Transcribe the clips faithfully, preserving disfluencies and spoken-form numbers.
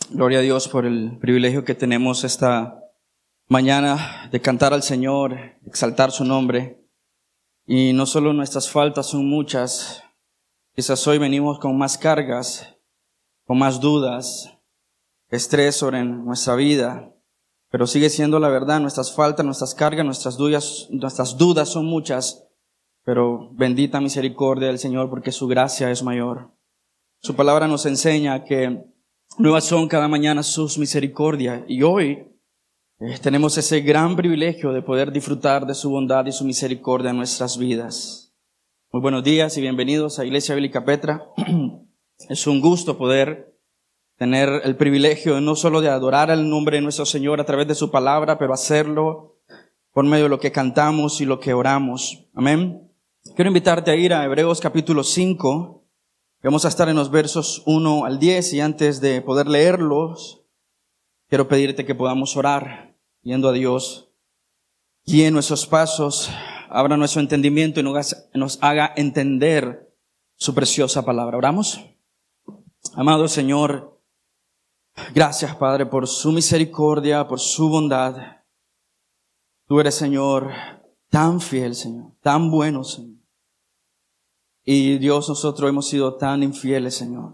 Gloria a Dios por el privilegio que tenemos esta mañana de cantar al Señor, exaltar su nombre. Y no solo nuestras faltas son muchas, quizás hoy venimos con más cargas, con más dudas, estrés sobre nuestra vida, pero sigue siendo la verdad, nuestras faltas, nuestras cargas, nuestras dudas, nuestras dudas son muchas, pero bendita misericordia del Señor porque su gracia es mayor. Su palabra nos enseña que nuevas son cada mañana sus misericordias y hoy eh, tenemos ese gran privilegio de poder disfrutar de su bondad y su misericordia en nuestras vidas. Muy buenos días y bienvenidos a Iglesia Bíblica Petra. Es un gusto poder tener el privilegio no solo de adorar al nombre de nuestro Señor a través de su palabra, pero hacerlo por medio de lo que cantamos y lo que oramos. Amén. Quiero invitarte a ir a Hebreos capítulo cinco. Vamos a estar en los versos uno al diez y antes de poder leerlos, quiero pedirte que podamos orar, yendo a Dios, guíe nuestros pasos, abra nuestro entendimiento y nos haga entender su preciosa palabra. ¿Oramos? Amado Señor, gracias Padre por su misericordia, por su bondad. Tú eres Señor tan fiel, Señor, tan bueno, Señor. Y Dios, nosotros hemos sido tan infieles, Señor.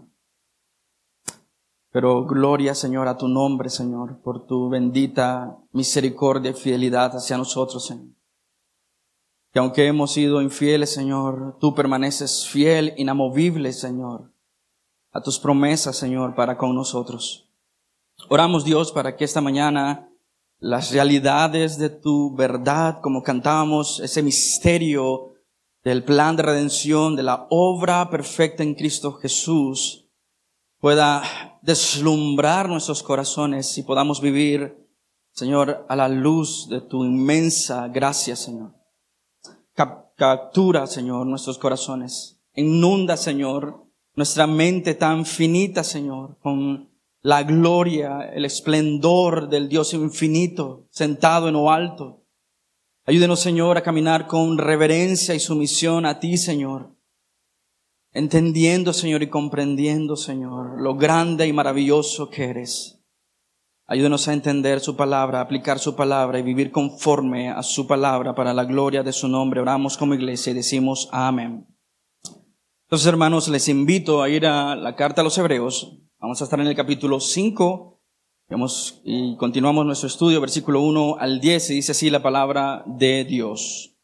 Pero gloria, Señor, a tu nombre, Señor, por tu bendita misericordia y fidelidad hacia nosotros, Señor. Que aunque hemos sido infieles, Señor, tú permaneces fiel, inamovible, Señor, a tus promesas, Señor, para con nosotros. Oramos, Dios, para que esta mañana las realidades de tu verdad, como cantábamos, ese misterio del plan de redención, de la obra perfecta en Cristo Jesús, pueda deslumbrar nuestros corazones y podamos vivir, Señor, a la luz de tu inmensa gracia, Señor. Captura, Señor, nuestros corazones. Inunda, Señor, nuestra mente tan finita, Señor, con la gloria, el esplendor del Dios infinito, sentado en lo alto. Ayúdenos, Señor, a caminar con reverencia y sumisión a ti, Señor. Entendiendo, Señor, y comprendiendo, Señor, lo grande y maravilloso que eres. Ayúdenos a entender su palabra, a aplicar su palabra y vivir conforme a su palabra para la gloria de su nombre. Oramos como iglesia y decimos amén. Entonces, hermanos, les invito a ir a la carta a los Hebreos. Vamos a estar en el capítulo cinco. Vamos, y continuamos nuestro estudio, versículo uno al diez, y dice así la palabra de Dios.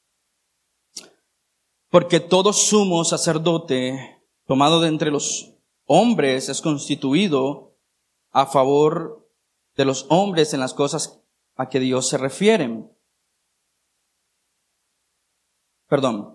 Porque todo sumo sacerdote tomado de entre los hombres es constituido a favor de los hombres en las cosas a que Dios se refiere. Perdón.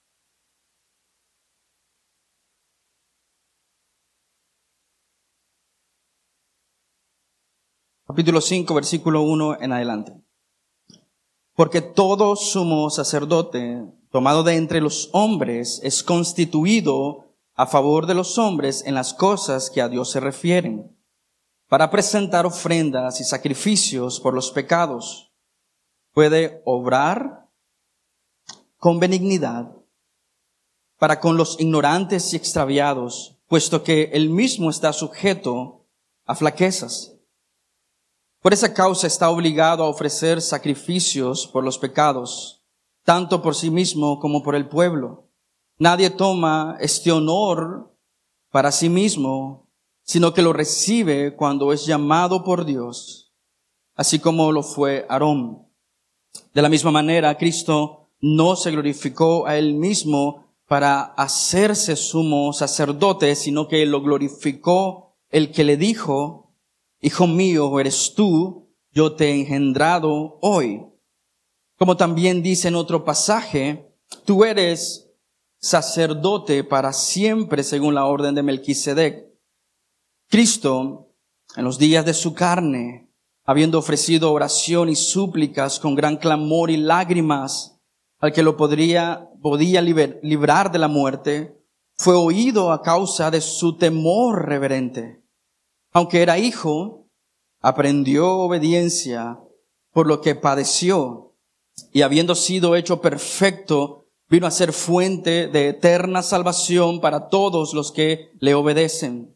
Capítulo cinco, versículo uno en adelante. Porque todo sumo sacerdote tomado de entre los hombres es constituido a favor de los hombres en las cosas que a Dios se refieren, para presentar ofrendas y sacrificios por los pecados. Puede obrar con benignidad para con los ignorantes y extraviados, puesto que él mismo está sujeto a flaquezas. Por esa causa está obligado a ofrecer sacrificios por los pecados, tanto por sí mismo como por el pueblo. Nadie toma este honor para sí mismo, sino que lo recibe cuando es llamado por Dios, así como lo fue Aarón. De la misma manera, Cristo no se glorificó a él mismo para hacerse sumo sacerdote, sino que lo glorificó el que le dijo: Hijo mío, eres tú, yo te he engendrado hoy. Como también dice en otro pasaje, tú eres sacerdote para siempre según la orden de Melquisedec. Cristo, en los días de su carne, habiendo ofrecido oración y súplicas con gran clamor y lágrimas al que lo podría, podía liber, librar de la muerte, fue oído a causa de su temor reverente. Aunque era hijo, aprendió obediencia por lo que padeció, y habiendo sido hecho perfecto, vino a ser fuente de eterna salvación para todos los que le obedecen.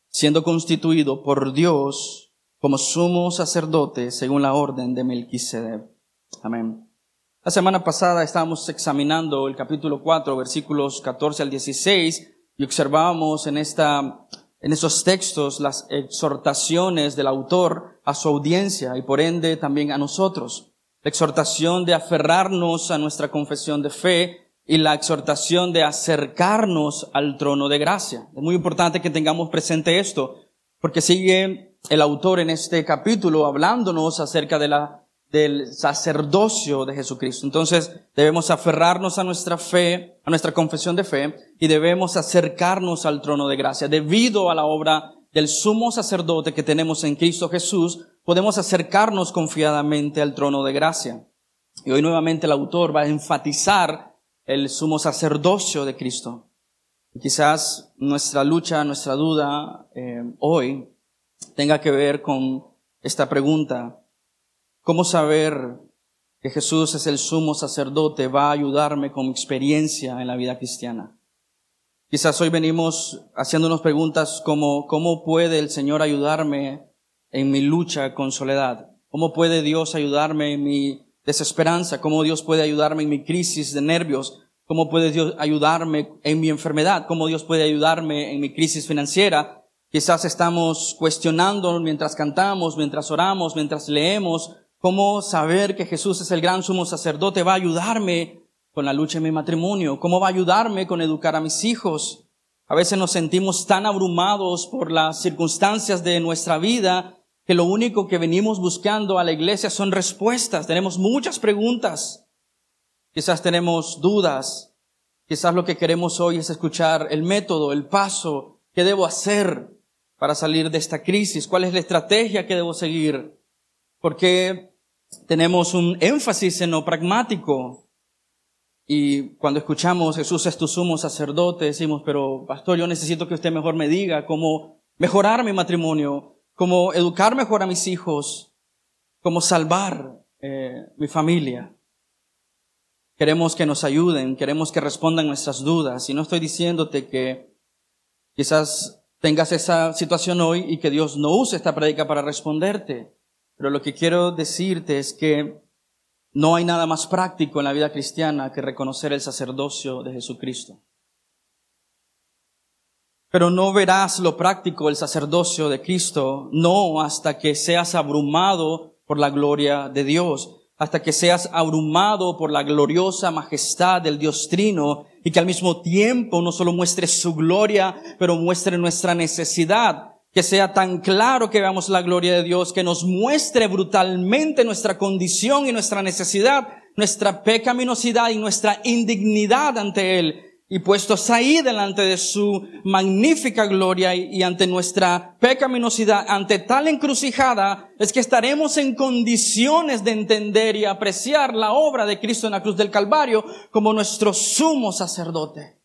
siendo constituido por Dios como sumo sacerdote según la orden de Melquisedec. Amén. La semana pasada estábamos examinando el capítulo cuatro, versículos catorce al dieciséis, y observábamos en esta, en esos textos las exhortaciones del autor a su audiencia y por ende también a nosotros. La exhortación de aferrarnos a nuestra confesión de fe y la exhortación de acercarnos al trono de gracia. Es muy importante que tengamos presente esto, porque sigue el autor en este capítulo hablándonos acerca de la del sacerdocio de Jesucristo. Entonces, debemos aferrarnos a nuestra fe, a nuestra confesión de fe, y debemos acercarnos al trono de gracia. Debido a la obra del sumo sacerdote que tenemos en Cristo Jesús, podemos acercarnos confiadamente al trono de gracia. Y hoy nuevamente el autor va a enfatizar el sumo sacerdocio de Cristo. Y quizás nuestra lucha, nuestra duda eh, hoy tenga que ver con esta pregunta: ¿cómo saber que Jesús es el sumo sacerdote? Va a ayudarme con mi experiencia en la vida cristiana. Quizás hoy venimos haciéndonos preguntas como, ¿cómo puede el Señor ayudarme en mi lucha con soledad? ¿Cómo puede Dios ayudarme en mi desesperanza? ¿Cómo Dios puede ayudarme en mi crisis de nervios? ¿Cómo puede Dios ayudarme en mi enfermedad? ¿Cómo Dios puede ayudarme en mi crisis financiera? Quizás estamos cuestionando mientras cantamos, mientras oramos, mientras leemos, ¿cómo saber que Jesús es el gran sumo sacerdote va a ayudarme con la lucha en mi matrimonio? ¿Cómo va a ayudarme con educar a mis hijos? A veces nos sentimos tan abrumados por las circunstancias de nuestra vida que lo único que venimos buscando a la iglesia son respuestas. Tenemos muchas preguntas. Quizás tenemos dudas. Quizás lo que queremos hoy es escuchar el método, el paso. ¿Qué debo hacer para salir de esta crisis? ¿Cuál es la estrategia que debo seguir? Porque tenemos un énfasis en lo pragmático. Y cuando escuchamos Jesús es tu sumo sacerdote, decimos, pero pastor, yo necesito que usted mejor me diga cómo mejorar mi matrimonio, cómo educar mejor a mis hijos, cómo salvar eh, mi familia. Queremos que nos ayuden, queremos que respondan nuestras dudas. Y no estoy diciéndote que quizás tengas esa situación hoy y que Dios no use esta prédica para responderte. Pero lo que quiero decirte es que no hay nada más práctico en la vida cristiana que reconocer el sacerdocio de Jesucristo. Pero no verás lo práctico del sacerdocio de Cristo, no hasta que seas abrumado por la gloria de Dios, hasta que seas abrumado por la gloriosa majestad del Dios Trino y que al mismo tiempo no solo muestre su gloria, pero muestre nuestra necesidad. Que sea tan claro que veamos la gloria de Dios, que nos muestre brutalmente nuestra condición y nuestra necesidad, nuestra pecaminosidad y nuestra indignidad ante Él. Y puestos ahí delante de su magnífica gloria y ante nuestra pecaminosidad, ante tal encrucijada, es que estaremos en condiciones de entender y apreciar la obra de Cristo en la cruz del Calvario como nuestro sumo sacerdote.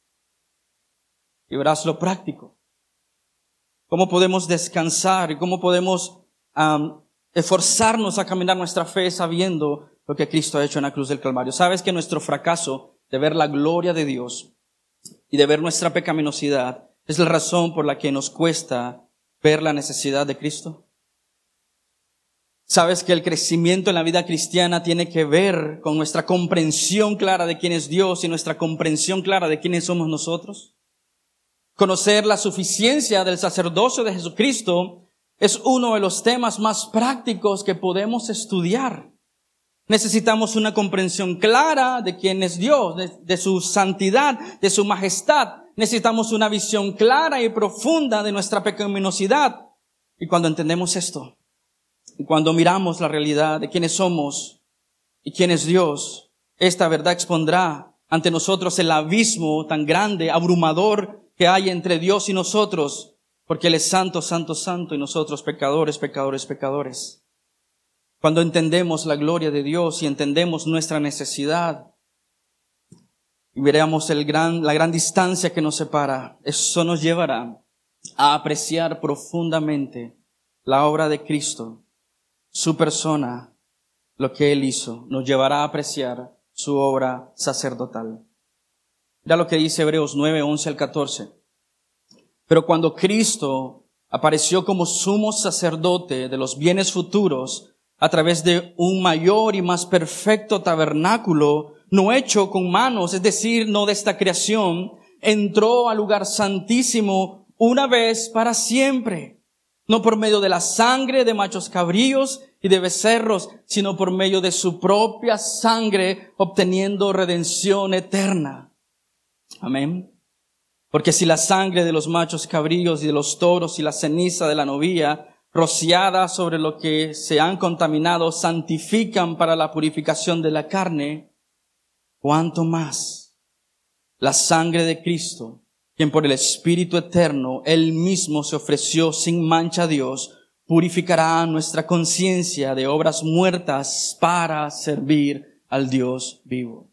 Y verás lo práctico. ¿Cómo podemos descansar y cómo podemos um, esforzarnos a caminar nuestra fe sabiendo lo que Cristo ha hecho en la cruz del Calvario? ¿Sabes que nuestro fracaso de ver la gloria de Dios y de ver nuestra pecaminosidad es la razón por la que nos cuesta ver la necesidad de Cristo? ¿Sabes que el crecimiento en la vida cristiana tiene que ver con nuestra comprensión clara de quién es Dios y nuestra comprensión clara de quiénes somos nosotros? Conocer la suficiencia del sacerdocio de Jesucristo es uno de los temas más prácticos que podemos estudiar. Necesitamos una comprensión clara de quién es Dios, de, de su santidad, de su majestad. Necesitamos una visión clara y profunda de nuestra pecaminosidad. Y cuando entendemos esto, y cuando miramos la realidad de quiénes somos y quién es Dios, esta verdad expondrá ante nosotros el abismo tan grande, abrumador, que hay entre Dios y nosotros, porque Él es santo, santo, santo, y nosotros pecadores, pecadores, pecadores. Cuando entendemos la gloria de Dios y entendemos nuestra necesidad, y veremos el gran, la gran distancia que nos separa, eso nos llevará a apreciar profundamente la obra de Cristo, su persona, lo que Él hizo, nos llevará a apreciar su obra sacerdotal. Mira lo que dice Hebreos nueve, once al catorce. Pero cuando Cristo apareció como sumo sacerdote de los bienes futuros a través de un mayor y más perfecto tabernáculo, no hecho con manos, es decir, no de esta creación, entró al lugar santísimo una vez para siempre, no por medio de la sangre de machos cabríos y de becerros, sino por medio de su propia sangre, obteniendo redención eterna. Amén. Porque si la sangre de los machos cabríos y de los toros y la ceniza de la novilla, rociada sobre lo que se han contaminado, santifican para la purificación de la carne, ¿cuánto más la sangre de Cristo, quien por el Espíritu eterno Él mismo se ofreció sin mancha a Dios, purificará nuestra conciencia de obras muertas para servir al Dios vivo?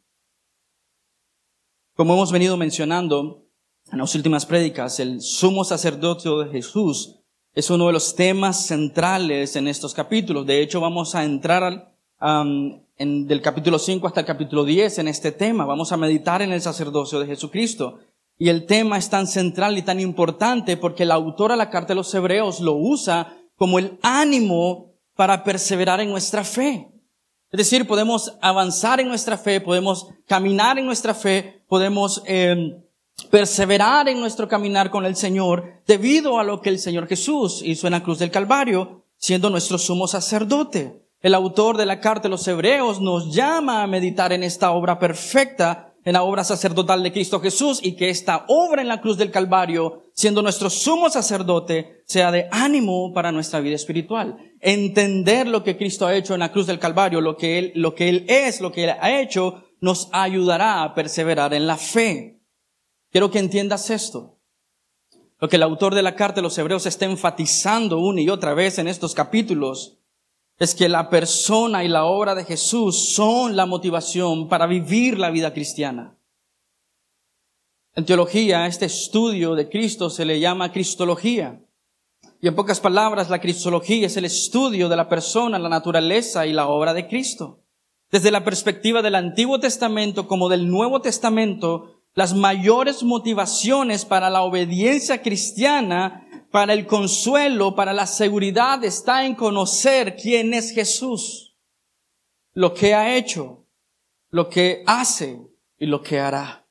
Como hemos venido mencionando en las últimas prédicas, el sumo sacerdocio de Jesús es uno de los temas centrales en estos capítulos. De hecho, vamos a entrar um, en, del capítulo cinco hasta el capítulo diez en este tema. Vamos a meditar en el sacerdocio de Jesucristo. Y el tema es tan central y tan importante porque el autor a la carta de los Hebreos lo usa como el ánimo para perseverar en nuestra fe. Es decir, podemos avanzar en nuestra fe, podemos caminar en nuestra fe, podemos eh, perseverar en nuestro caminar con el Señor debido a lo que el Señor Jesús hizo en la cruz del Calvario, siendo nuestro sumo sacerdote. El autor de la carta de los Hebreos nos llama a meditar en esta obra perfecta, en la obra sacerdotal de Cristo Jesús, y que esta obra en la cruz del Calvario, siendo nuestro sumo sacerdote, sea de ánimo para nuestra vida espiritual. Entender lo que Cristo ha hecho en la cruz del Calvario, lo que Él, lo que Él es, lo que Él ha hecho, nos ayudará a perseverar en la fe. Quiero que entiendas esto. Lo que el autor de la carta de los Hebreos está enfatizando una y otra vez en estos capítulos es que la persona y la obra de Jesús son la motivación para vivir la vida cristiana. En teología, este estudio de Cristo se le llama cristología. Y en pocas palabras, la cristología es el estudio de la persona, la naturaleza y la obra de Cristo. Desde la perspectiva del Antiguo Testamento como del Nuevo Testamento, las mayores motivaciones para la obediencia cristiana, para el consuelo, para la seguridad, está en conocer quién es Jesús, lo que ha hecho, lo que hace y lo que hará.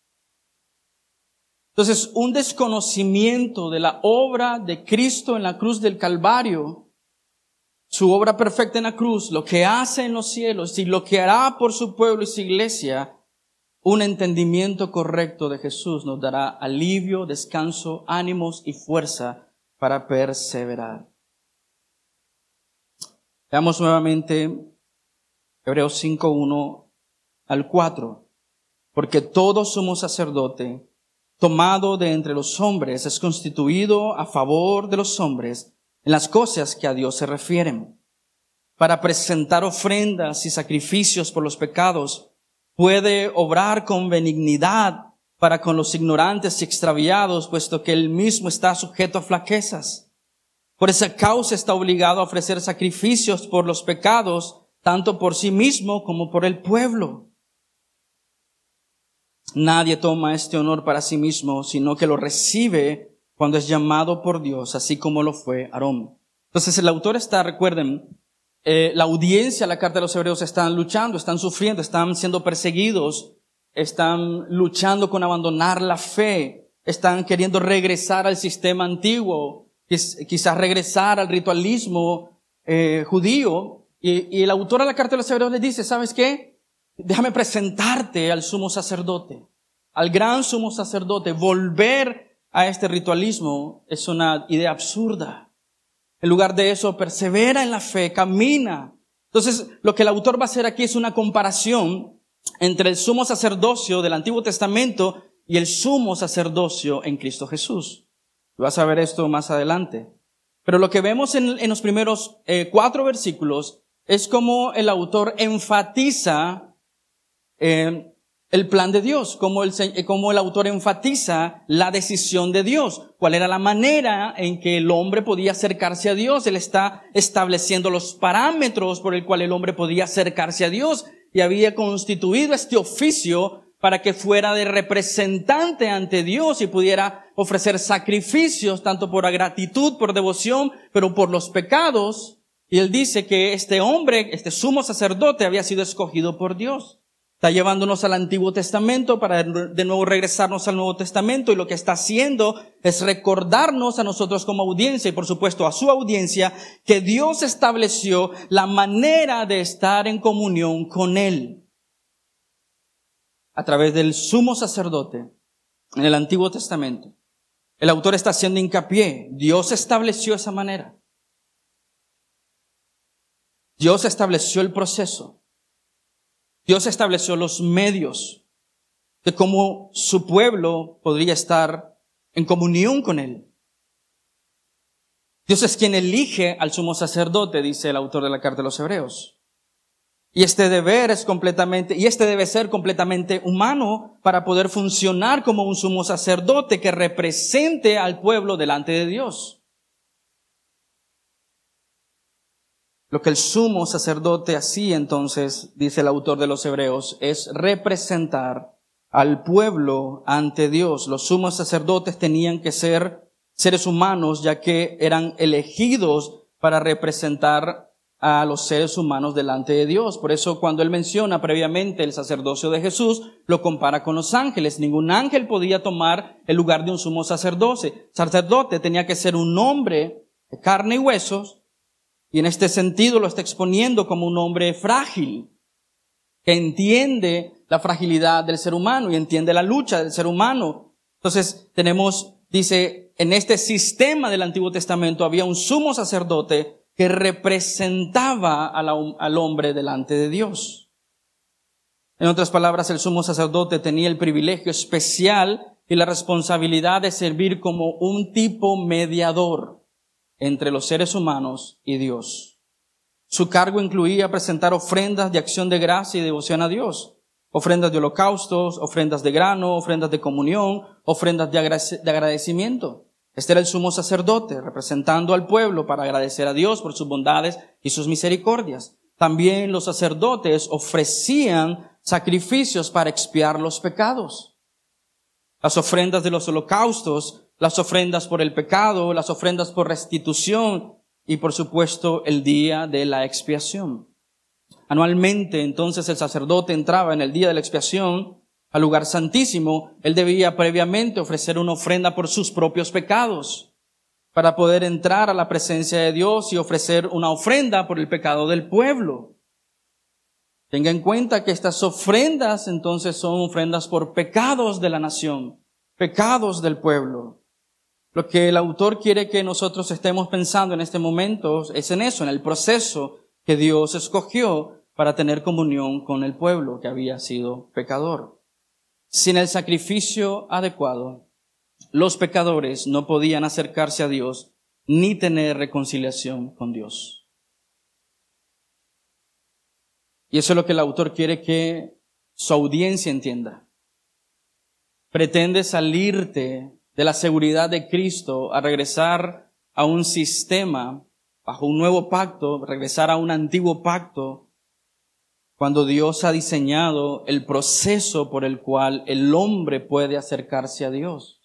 Entonces, un desconocimiento de la obra de Cristo en la cruz del Calvario, su obra perfecta en la cruz, lo que hace en los cielos y lo que hará por su pueblo y su iglesia, un entendimiento correcto de Jesús nos dará alivio, descanso, ánimos y fuerza para perseverar. Veamos nuevamente Hebreos cinco, uno al cuatro. Porque todo sumo sacerdote, tomado de entre los hombres, es constituido a favor de los hombres en las cosas que a Dios se refieren, para presentar ofrendas y sacrificios por los pecados. Puede obrar con benignidad para con los ignorantes y extraviados, puesto que él mismo está sujeto a flaquezas. Por esa causa está obligado a ofrecer sacrificios por los pecados, tanto por sí mismo como por el pueblo. Nadie toma este honor para sí mismo, sino que lo recibe cuando es llamado por Dios, así como lo fue Aarón. Entonces el autor está, recuerden, Eh, la audiencia, la carta de los Hebreos, están luchando, están sufriendo, están siendo perseguidos, están luchando con abandonar la fe, están queriendo regresar al sistema antiguo, quizás regresar al ritualismo eh, judío. Y, y el autor de la carta de los Hebreos les dice, ¿sabes qué? Déjame presentarte al sumo sacerdote, al gran sumo sacerdote. Volver a este ritualismo es una idea absurda. En lugar de eso, persevera en la fe, camina. Entonces, lo que el autor va a hacer aquí es una comparación entre el sumo sacerdocio del Antiguo Testamento y el sumo sacerdocio en Cristo Jesús. Vas a ver esto más adelante. Pero lo que vemos en, en los primeros eh, cuatro versículos es como el autor enfatiza eh, el plan de Dios, como el, como el autor enfatiza la decisión de Dios, cuál era la manera en que el hombre podía acercarse a Dios. Él está estableciendo los parámetros por el cual el hombre podía acercarse a Dios y había constituido este oficio para que fuera de representante ante Dios y pudiera ofrecer sacrificios, tanto por gratitud, por devoción, pero por los pecados. Y él dice que este hombre, este sumo sacerdote, había sido escogido por Dios. Está llevándonos al Antiguo Testamento para de nuevo regresarnos al Nuevo Testamento, y lo que está haciendo es recordarnos a nosotros como audiencia y por supuesto a su audiencia que Dios estableció la manera de estar en comunión con Él a través del sumo sacerdote en el Antiguo Testamento. El autor está haciendo hincapié, Dios estableció esa manera. Dios estableció el proceso. Dios estableció los medios de cómo su pueblo podría estar en comunión con Él. Dios es quien elige al sumo sacerdote, dice el autor de la carta de los Hebreos. Y este deber es completamente, y este debe ser completamente humano para poder funcionar como un sumo sacerdote que represente al pueblo delante de Dios. Lo que el sumo sacerdote hacía entonces, dice el autor de los Hebreos, es representar al pueblo ante Dios. Los sumos sacerdotes tenían que ser seres humanos, ya que eran elegidos para representar a los seres humanos delante de Dios. Por eso cuando él menciona previamente el sacerdocio de Jesús, lo compara con los ángeles. Ningún ángel podía tomar el lugar de un sumo sacerdote. Sacerdote tenía que ser un hombre de carne y huesos, y en este sentido lo está exponiendo como un hombre frágil, que entiende la fragilidad del ser humano y entiende la lucha del ser humano. Entonces tenemos, dice, en este sistema del Antiguo Testamento había un sumo sacerdote que representaba a la, al hombre delante de Dios. En otras palabras, el sumo sacerdote tenía el privilegio especial y la responsabilidad de servir como un tipo mediador entre los seres humanos y Dios. Su cargo incluía presentar ofrendas de acción de gracia y devoción a Dios, ofrendas de holocaustos, ofrendas de grano, ofrendas de comunión, ofrendas de agradecimiento. Este era el sumo sacerdote, representando al pueblo para agradecer a Dios por sus bondades y sus misericordias. También los sacerdotes ofrecían sacrificios para expiar los pecados. Las ofrendas de los holocaustos, las ofrendas por el pecado, las ofrendas por restitución y por supuesto el día de la expiación. Anualmente entonces el sacerdote entraba en el día de la expiación al lugar santísimo. Él debía previamente ofrecer una ofrenda por sus propios pecados para poder entrar a la presencia de Dios y ofrecer una ofrenda por el pecado del pueblo. Tenga en cuenta que estas ofrendas entonces son ofrendas por pecados de la nación, pecados del pueblo. Lo que el autor quiere que nosotros estemos pensando en este momento es en eso, en el proceso que Dios escogió para tener comunión con el pueblo que había sido pecador. Sin el sacrificio adecuado, los pecadores no podían acercarse a Dios ni tener reconciliación con Dios. Y eso es lo que el autor quiere que su audiencia entienda. Pretende salirte de la seguridad de Cristo a regresar a un sistema bajo un nuevo pacto, regresar a un antiguo pacto, cuando Dios ha diseñado el proceso por el cual el hombre puede acercarse a Dios.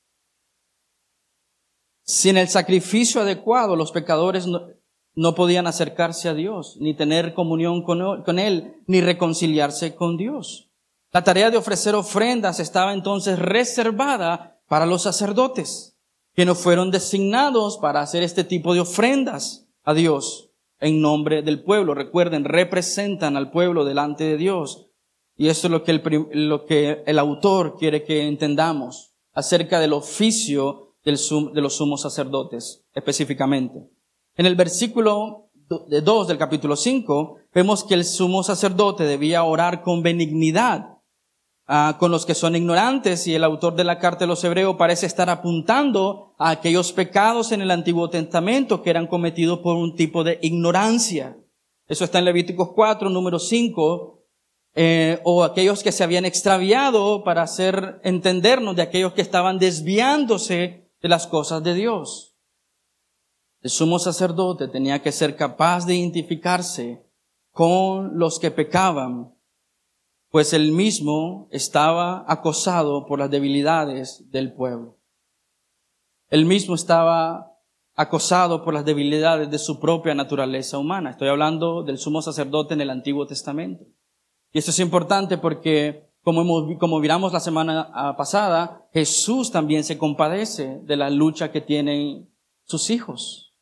Sin el sacrificio adecuado, los pecadores no, no podían acercarse a Dios, ni tener comunión con, con Él, ni reconciliarse con Dios. La tarea de ofrecer ofrendas estaba entonces reservada para los sacerdotes, que no fueron designados para hacer este tipo de ofrendas a Dios en nombre del pueblo. Recuerden, representan al pueblo delante de Dios. Y esto es lo que el, lo que el autor quiere que entendamos acerca del oficio del sum, de los sumos sacerdotes específicamente. En el versículo dos del capítulo cinco vemos que el sumo sacerdote debía orar con benignidad Uh, con los que son ignorantes, y el autor de la carta de los Hebreos parece estar apuntando a aquellos pecados en el Antiguo Testamento que eran cometidos por un tipo de ignorancia. Eso está en Levíticos cuatro, número cinco, eh, o aquellos que se habían extraviado, para hacer entendernos de aquellos que estaban desviándose de las cosas de Dios. El sumo sacerdote tenía que ser capaz de identificarse con los que pecaban pues él mismo estaba acosado por las debilidades del pueblo. Él mismo estaba acosado por las debilidades de su propia naturaleza humana. Estoy hablando del sumo sacerdote en el Antiguo Testamento. Y esto es importante porque, como, hemos, como miramos la semana pasada, Jesús también se compadece de la lucha que tienen sus hijos.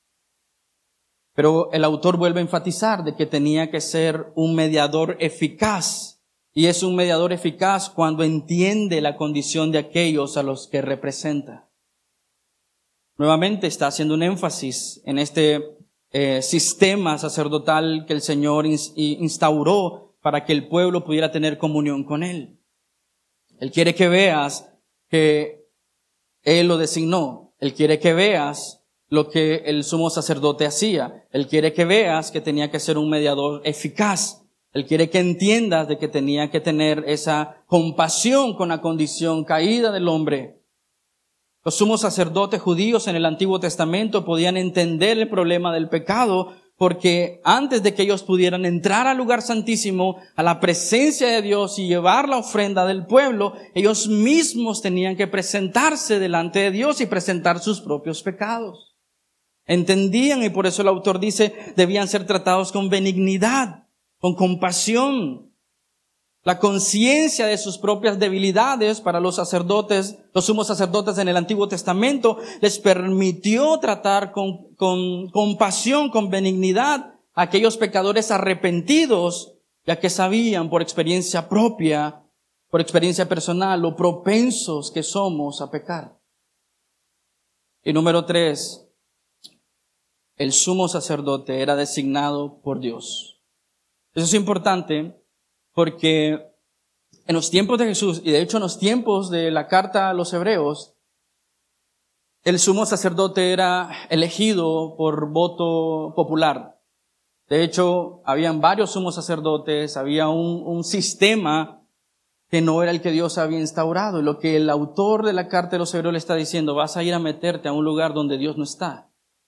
Pero el autor vuelve a enfatizar de que tenía que ser un mediador eficaz. Y es un mediador eficaz cuando entiende la condición de aquellos a los que representa. Nuevamente está haciendo un énfasis en este eh, sistema sacerdotal que el Señor instauró para que el pueblo pudiera tener comunión con Él. Él quiere que veas que Él lo designó. Él quiere que veas lo que el sumo sacerdote hacía. Él quiere que veas que tenía que ser un mediador eficaz. Él quiere que entiendas de que tenía que tener esa compasión con la condición caída del hombre. Los sumos sacerdotes judíos en el Antiguo Testamento podían entender el problema del pecado porque antes de que ellos pudieran entrar al lugar santísimo, a la presencia de Dios y llevar la ofrenda del pueblo, ellos mismos tenían que presentarse delante de Dios y presentar sus propios pecados. Entendían, y por eso el autor dice, debían ser tratados con benignidad, con compasión. La conciencia de sus propias debilidades para los sacerdotes, los sumos sacerdotes en el Antiguo Testamento, les permitió tratar con, con compasión, con benignidad a aquellos pecadores arrepentidos, ya que sabían por experiencia propia, por experiencia personal, lo propensos que somos a pecar. Y número tres, el sumo sacerdote era designado por Dios. Eso es importante porque en los tiempos de Jesús, y de hecho en los tiempos de la carta a los Hebreos, el sumo sacerdote era elegido por voto popular. De hecho, habían varios sumos sacerdotes, había un, un sistema que no era el que Dios había instaurado. Y lo que el autor de la carta de los Hebreos le está diciendo, vas a ir a meterte a un lugar donde Dios no está.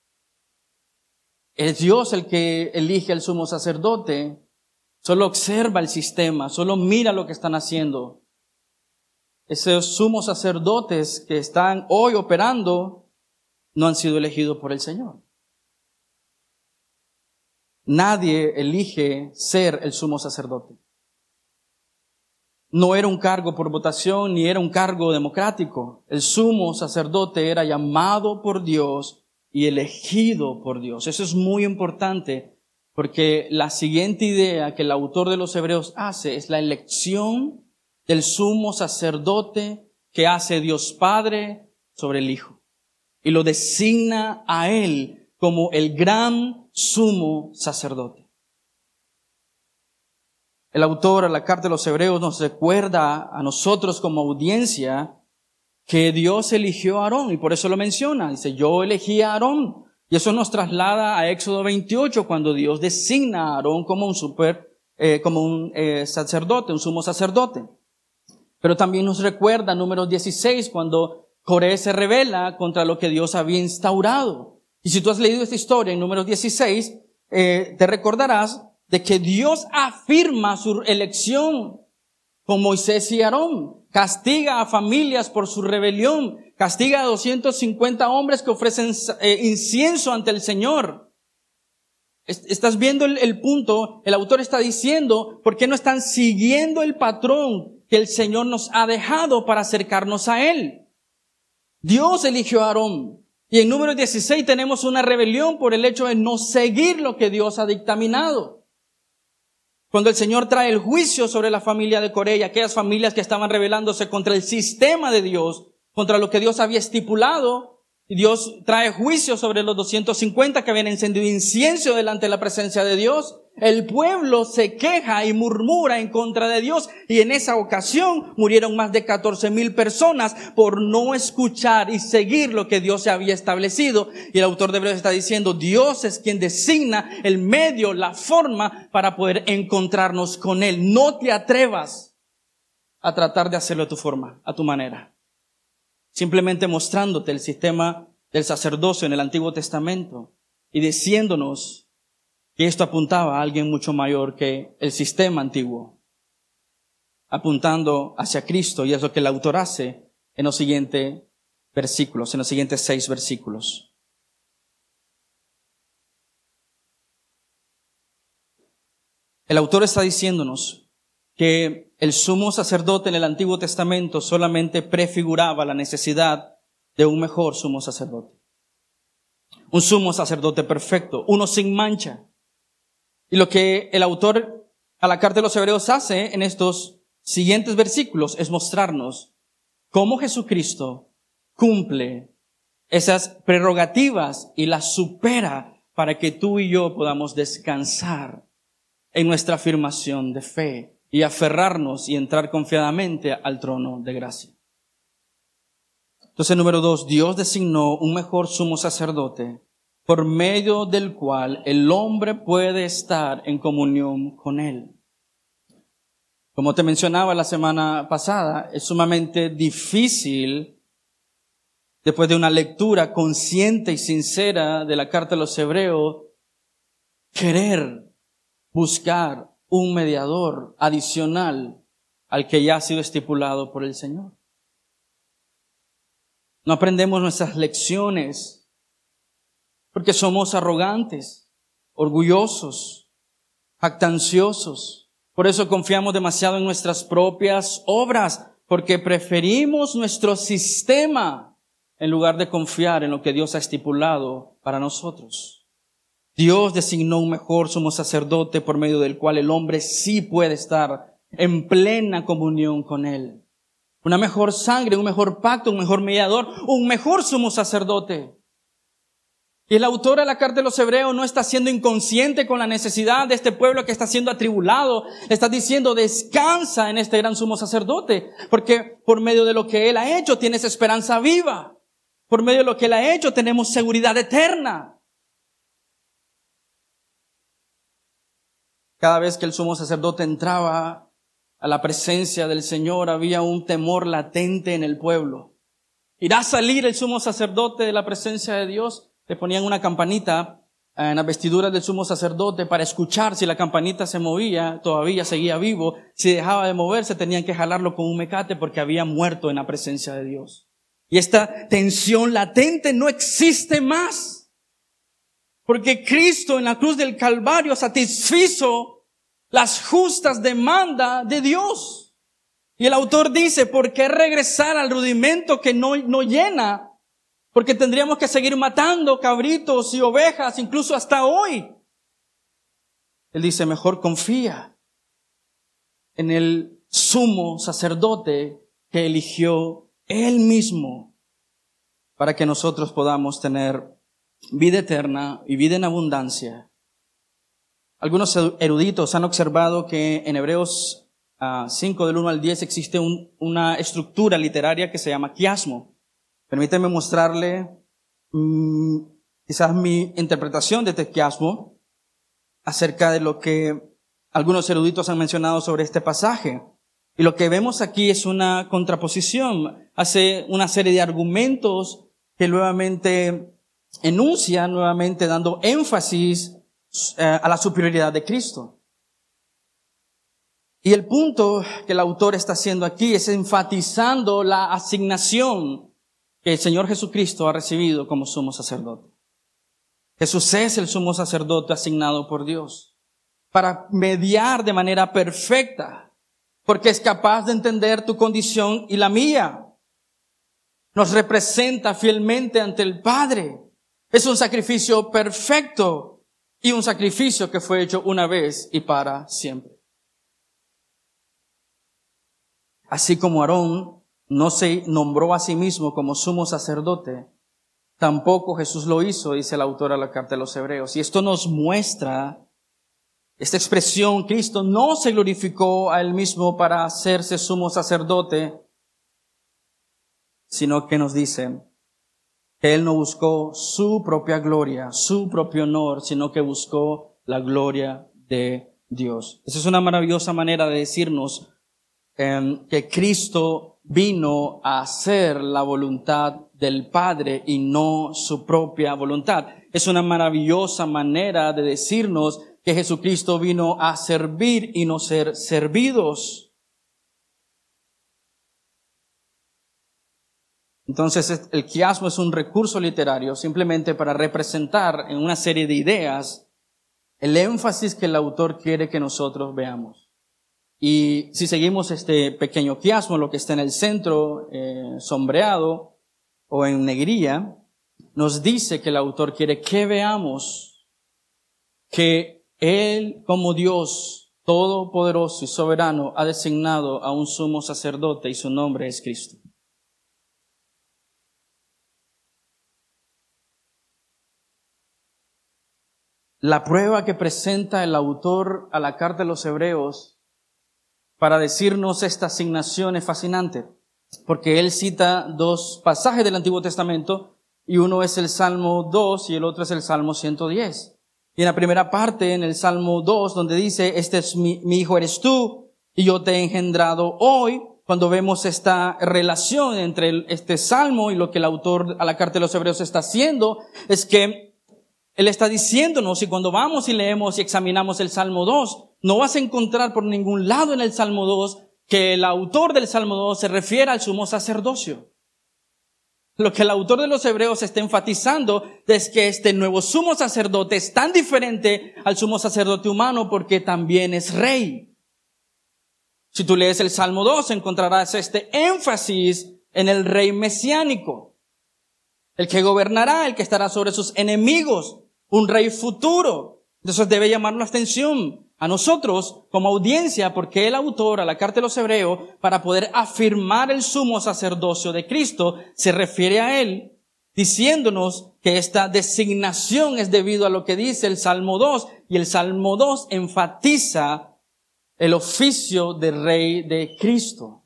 Es Dios el que elige al sumo sacerdote. Solo observa el sistema, solo mira lo que están haciendo. Esos sumos sacerdotes que están hoy operando no han sido elegidos por el Señor. Nadie elige ser el sumo sacerdote. No era un cargo por votación ni era un cargo democrático. El sumo sacerdote era llamado por Dios y elegido por Dios. Eso es muy importante. Porque la siguiente idea que el autor de los Hebreos hace es la elección del sumo sacerdote que hace Dios Padre sobre el Hijo. Y lo designa a Él como el gran sumo sacerdote. El autor a la carta de los Hebreos nos recuerda a nosotros como audiencia que Dios eligió a Aarón y por eso lo menciona. Dice, yo elegí a Aarón. Y eso nos traslada a Éxodo veintiocho, cuando Dios designa a Aarón como un super, eh, como un eh, sacerdote, un sumo sacerdote. Pero también nos recuerda Números dieciséis, cuando Coré se rebela contra lo que Dios había instaurado. Y si tú has leído esta historia en Números dieciséis, eh, te recordarás de que Dios afirma su elección con Moisés y Aarón. Castiga a familias por su rebelión. Castiga a doscientos cincuenta hombres que ofrecen eh, incienso ante el Señor. Estás viendo el, el punto. El autor está diciendo, ¿por qué no están siguiendo el patrón que el Señor nos ha dejado para acercarnos a Él? Dios eligió a Aarón. Y en Números dieciséis tenemos una rebelión por el hecho de no seguir lo que Dios ha dictaminado. Cuando el Señor trae el juicio sobre la familia de Coré y aquellas familias que estaban rebelándose contra el sistema de Dios, contra lo que Dios había estipulado, y Dios trae juicio sobre los doscientos cincuenta que habían encendido incienso delante de la presencia de Dios, el pueblo se queja y murmura en contra de Dios, y en esa ocasión murieron más de catorce mil personas por no escuchar y seguir lo que Dios se había establecido. Y el autor de Hebreos está diciendo, Dios es quien designa el medio, la forma para poder encontrarnos con Él. No te atrevas a tratar de hacerlo a tu forma, a tu manera. Simplemente mostrándote el sistema del sacerdocio en el Antiguo Testamento y diciéndonos que esto apuntaba a alguien mucho mayor que el sistema antiguo. apuntando hacia Cristo, y es lo que el autor hace en los siguientes versículos, en los siguientes seis versículos. El autor está diciéndonos que el sumo sacerdote en el Antiguo Testamento solamente prefiguraba la necesidad de un mejor sumo sacerdote. Un sumo sacerdote perfecto, uno sin mancha. Y lo que el autor a la carta de los Hebreos hace en estos siguientes versículos es mostrarnos cómo Jesucristo cumple esas prerrogativas y las supera para que tú y yo podamos descansar en nuestra afirmación de fe y aferrarnos y entrar confiadamente al trono de gracia. Entonces, número dos, Dios designó un mejor sumo sacerdote por medio del cual el hombre puede estar en comunión con Él. Como te mencionaba la semana pasada, es sumamente difícil, después de una lectura consciente y sincera de la carta de los Hebreos, querer buscar un mediador adicional al que ya ha sido estipulado por el Señor. No aprendemos nuestras lecciones porque somos arrogantes, orgullosos, jactanciosos. Por eso confiamos demasiado en nuestras propias obras, porque preferimos nuestro sistema en lugar de confiar en lo que Dios ha estipulado para nosotros. Dios designó un mejor sumo sacerdote por medio del cual el hombre sí puede estar en plena comunión con Él. Una mejor sangre, un mejor pacto, un mejor mediador, un mejor sumo sacerdote. Y el autor de la carta de los Hebreos no está siendo inconsciente con la necesidad de este pueblo que está siendo atribulado. Está diciendo, descansa en este gran sumo sacerdote, porque por medio de lo que Él ha hecho tienes esperanza viva. Por medio de lo que Él ha hecho tenemos seguridad eterna. Cada vez que el sumo sacerdote entraba a la presencia del Señor, había un temor latente en el pueblo. ¿Irá a salir el sumo sacerdote de la presencia de Dios? Le ponían una campanita en las vestiduras del sumo sacerdote para escuchar si la campanita se movía, todavía seguía vivo. Si dejaba de moverse, tenían que jalarlo con un mecate porque había muerto en la presencia de Dios. Y esta tensión latente no existe más. Porque Cristo en la cruz del Calvario satisfizo las justas demandas de Dios. Y el autor dice, ¿por qué regresar al rudimento que no, no llena? Porque tendríamos que seguir matando cabritos y ovejas, incluso hasta hoy. Él dice, mejor confía en el sumo sacerdote que eligió Él mismo para que nosotros podamos tener vida eterna y vida en abundancia. Algunos eruditos han observado que en Hebreos uh, cinco del uno al diez existe un, una estructura literaria que se llama quiasmo. Permíteme mostrarle mmm, quizás mi interpretación de este quiasmo acerca de lo que algunos eruditos han mencionado sobre este pasaje. Y lo que vemos aquí es una contraposición. Hace una serie de argumentos que nuevamente enuncia, nuevamente dando énfasis eh, a la superioridad de Cristo. Y el punto que el autor está haciendo aquí es enfatizando la asignación que el Señor Jesucristo ha recibido como sumo sacerdote. Jesús es el sumo sacerdote asignado por Dios para mediar de manera perfecta, porque es capaz de entender tu condición y la mía. Nos representa fielmente ante el Padre. Es un sacrificio perfecto y un sacrificio que fue hecho una vez y para siempre. Así como Aarón no se nombró a sí mismo como sumo sacerdote, tampoco Jesús lo hizo, dice el autor de la carta de los Hebreos. Y esto nos muestra esta expresión: Cristo no se glorificó a Él mismo para hacerse sumo sacerdote, sino que nos dice que Él no buscó su propia gloria, su propio honor, sino que buscó la gloria de Dios. Esa es una maravillosa manera de decirnos eh, que Cristo vino a hacer la voluntad del Padre y no su propia voluntad. Es una maravillosa manera de decirnos que Jesucristo vino a servir y no ser servidos. Entonces, el quiasmo es un recurso literario simplemente para representar en una serie de ideas el énfasis que el autor quiere que nosotros veamos. Y si seguimos este pequeño quiasmo, lo que está en el centro, eh, sombreado o en negrilla, nos dice que el autor quiere que veamos que Él, como Dios todopoderoso y soberano, ha designado a un sumo sacerdote y su nombre es Cristo. La prueba que presenta el autor a la carta de los Hebreos para decirnos esta asignación es fascinante, porque él cita dos pasajes del Antiguo Testamento, y uno es el Salmo dos y el otro es el Salmo ciento diez. Y en la primera parte, en el Salmo dos, donde dice, este es mi, mi hijo eres tú, y yo te he engendrado hoy, cuando vemos esta relación entre el, este Salmo y lo que el autor a la carta de los Hebreos está haciendo, es que Él está diciéndonos, y cuando vamos y leemos y examinamos el Salmo dos, no vas a encontrar por ningún lado en el Salmo dos que el autor del Salmo dos se refiera al sumo sacerdocio. Lo que el autor de los Hebreos está enfatizando es que este nuevo sumo sacerdote es tan diferente al sumo sacerdote humano porque también es rey. Si tú lees el Salmo dos, encontrarás este énfasis en el rey mesiánico, el que gobernará, el que estará sobre sus enemigos, un rey futuro. Entonces debe llamar nuestra atención a nosotros como audiencia, porque el autor a la carta de los Hebreos, para poder afirmar el sumo sacerdocio de Cristo, se refiere a él, diciéndonos que esta designación es debido a lo que dice el Salmo dos, y el Salmo dos enfatiza el oficio de rey de Cristo.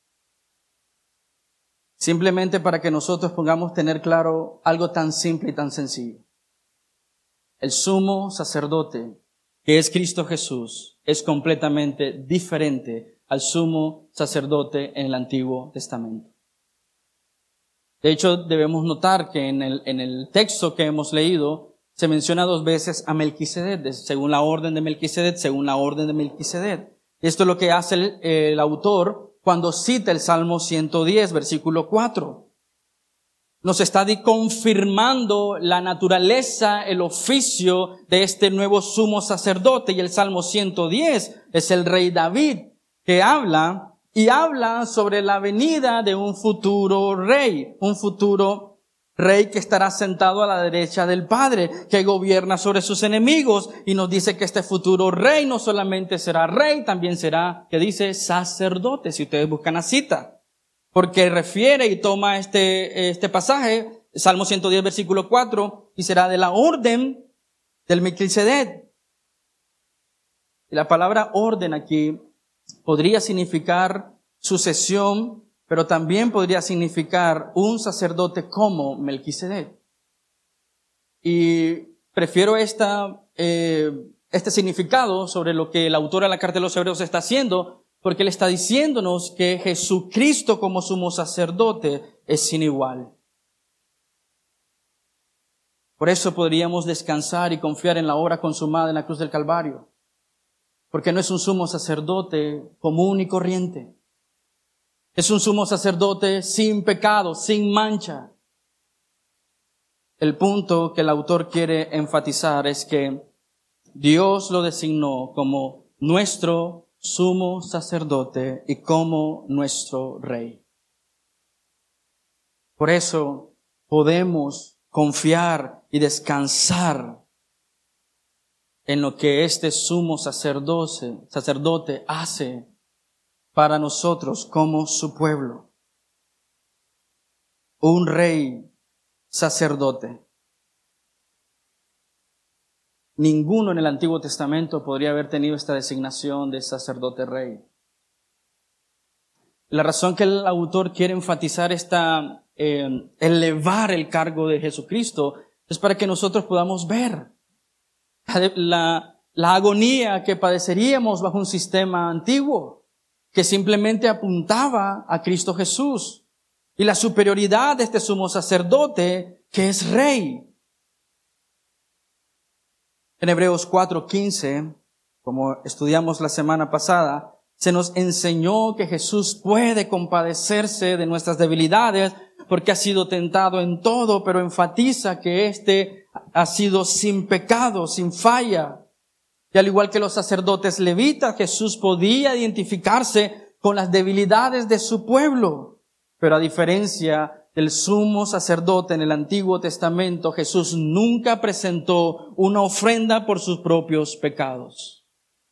Simplemente para que nosotros podamos tener claro algo tan simple y tan sencillo. El sumo sacerdote, que es Cristo Jesús, es completamente diferente al sumo sacerdote en el Antiguo Testamento. De hecho, debemos notar que en el, en el texto que hemos leído se menciona dos veces a Melquisedec, según la orden de Melquisedec, según la orden de Melquisedec. Esto es lo que hace el, el autor cuando cita el Salmo ciento diez, versículo cuatro. Nos está confirmando la naturaleza, el oficio de este nuevo sumo sacerdote. Y el Salmo ciento diez es el rey David que habla y habla sobre la venida de un futuro rey, un futuro rey que estará sentado a la derecha del Padre, que gobierna sobre sus enemigos. Y nos dice que este futuro rey no solamente será rey, también será, que dice, sacerdote, si ustedes buscan la cita. Porque refiere y toma este, este pasaje, Salmo ciento diez, versículo cuatro, y será de la orden del Melquisedec. Y la palabra orden aquí podría significar sucesión, pero también podría significar un sacerdote como Melquisedec. Y prefiero esta, eh, este significado sobre lo que el autor de la carta de los Hebreos está haciendo, porque él está diciéndonos que Jesucristo como sumo sacerdote es sin igual. Por eso podríamos descansar y confiar en la obra consumada en la cruz del Calvario. Porque no es un sumo sacerdote común y corriente. Es un sumo sacerdote sin pecado, sin mancha. El punto que el autor quiere enfatizar es que Dios lo designó como nuestro sumo sacerdote y como nuestro rey. Por eso podemos confiar y descansar en lo que este sumo sacerdote, sacerdote hace para nosotros como su pueblo. Un rey sacerdote. Ninguno en el Antiguo Testamento podría haber tenido esta designación de sacerdote rey. La razón que el autor quiere enfatizar esta, eh, elevar el cargo de Jesucristo es para que nosotros podamos ver la, la, la agonía que padeceríamos bajo un sistema antiguo que simplemente apuntaba a Cristo Jesús y la superioridad de este sumo sacerdote que es rey. En Hebreos cuatro quince, como estudiamos la semana pasada, se nos enseñó que Jesús puede compadecerse de nuestras debilidades porque ha sido tentado en todo, pero enfatiza que éste ha sido sin pecado, sin falla. Y al igual que los sacerdotes levitas, Jesús podía identificarse con las debilidades de su pueblo. Pero a diferencia del sumo sacerdote en el Antiguo Testamento, Jesús nunca presentó una ofrenda por sus propios pecados.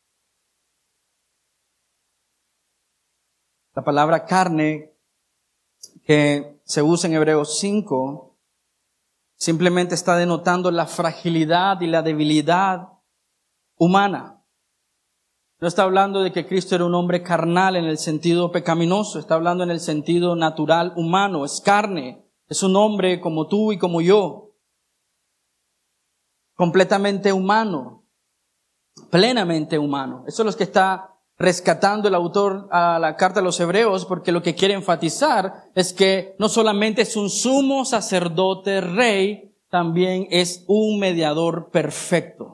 La palabra carne que se usa en Hebreos cinco simplemente está denotando la fragilidad y la debilidad humana. No está hablando de que Cristo era un hombre carnal en el sentido pecaminoso, está hablando en el sentido natural humano, es carne, es un hombre como tú y como yo, completamente humano, plenamente humano. Eso es lo que está rescatando el autor a la carta a los Hebreos, porque lo que quiere enfatizar es que no solamente es un sumo sacerdote rey, también es un mediador perfecto.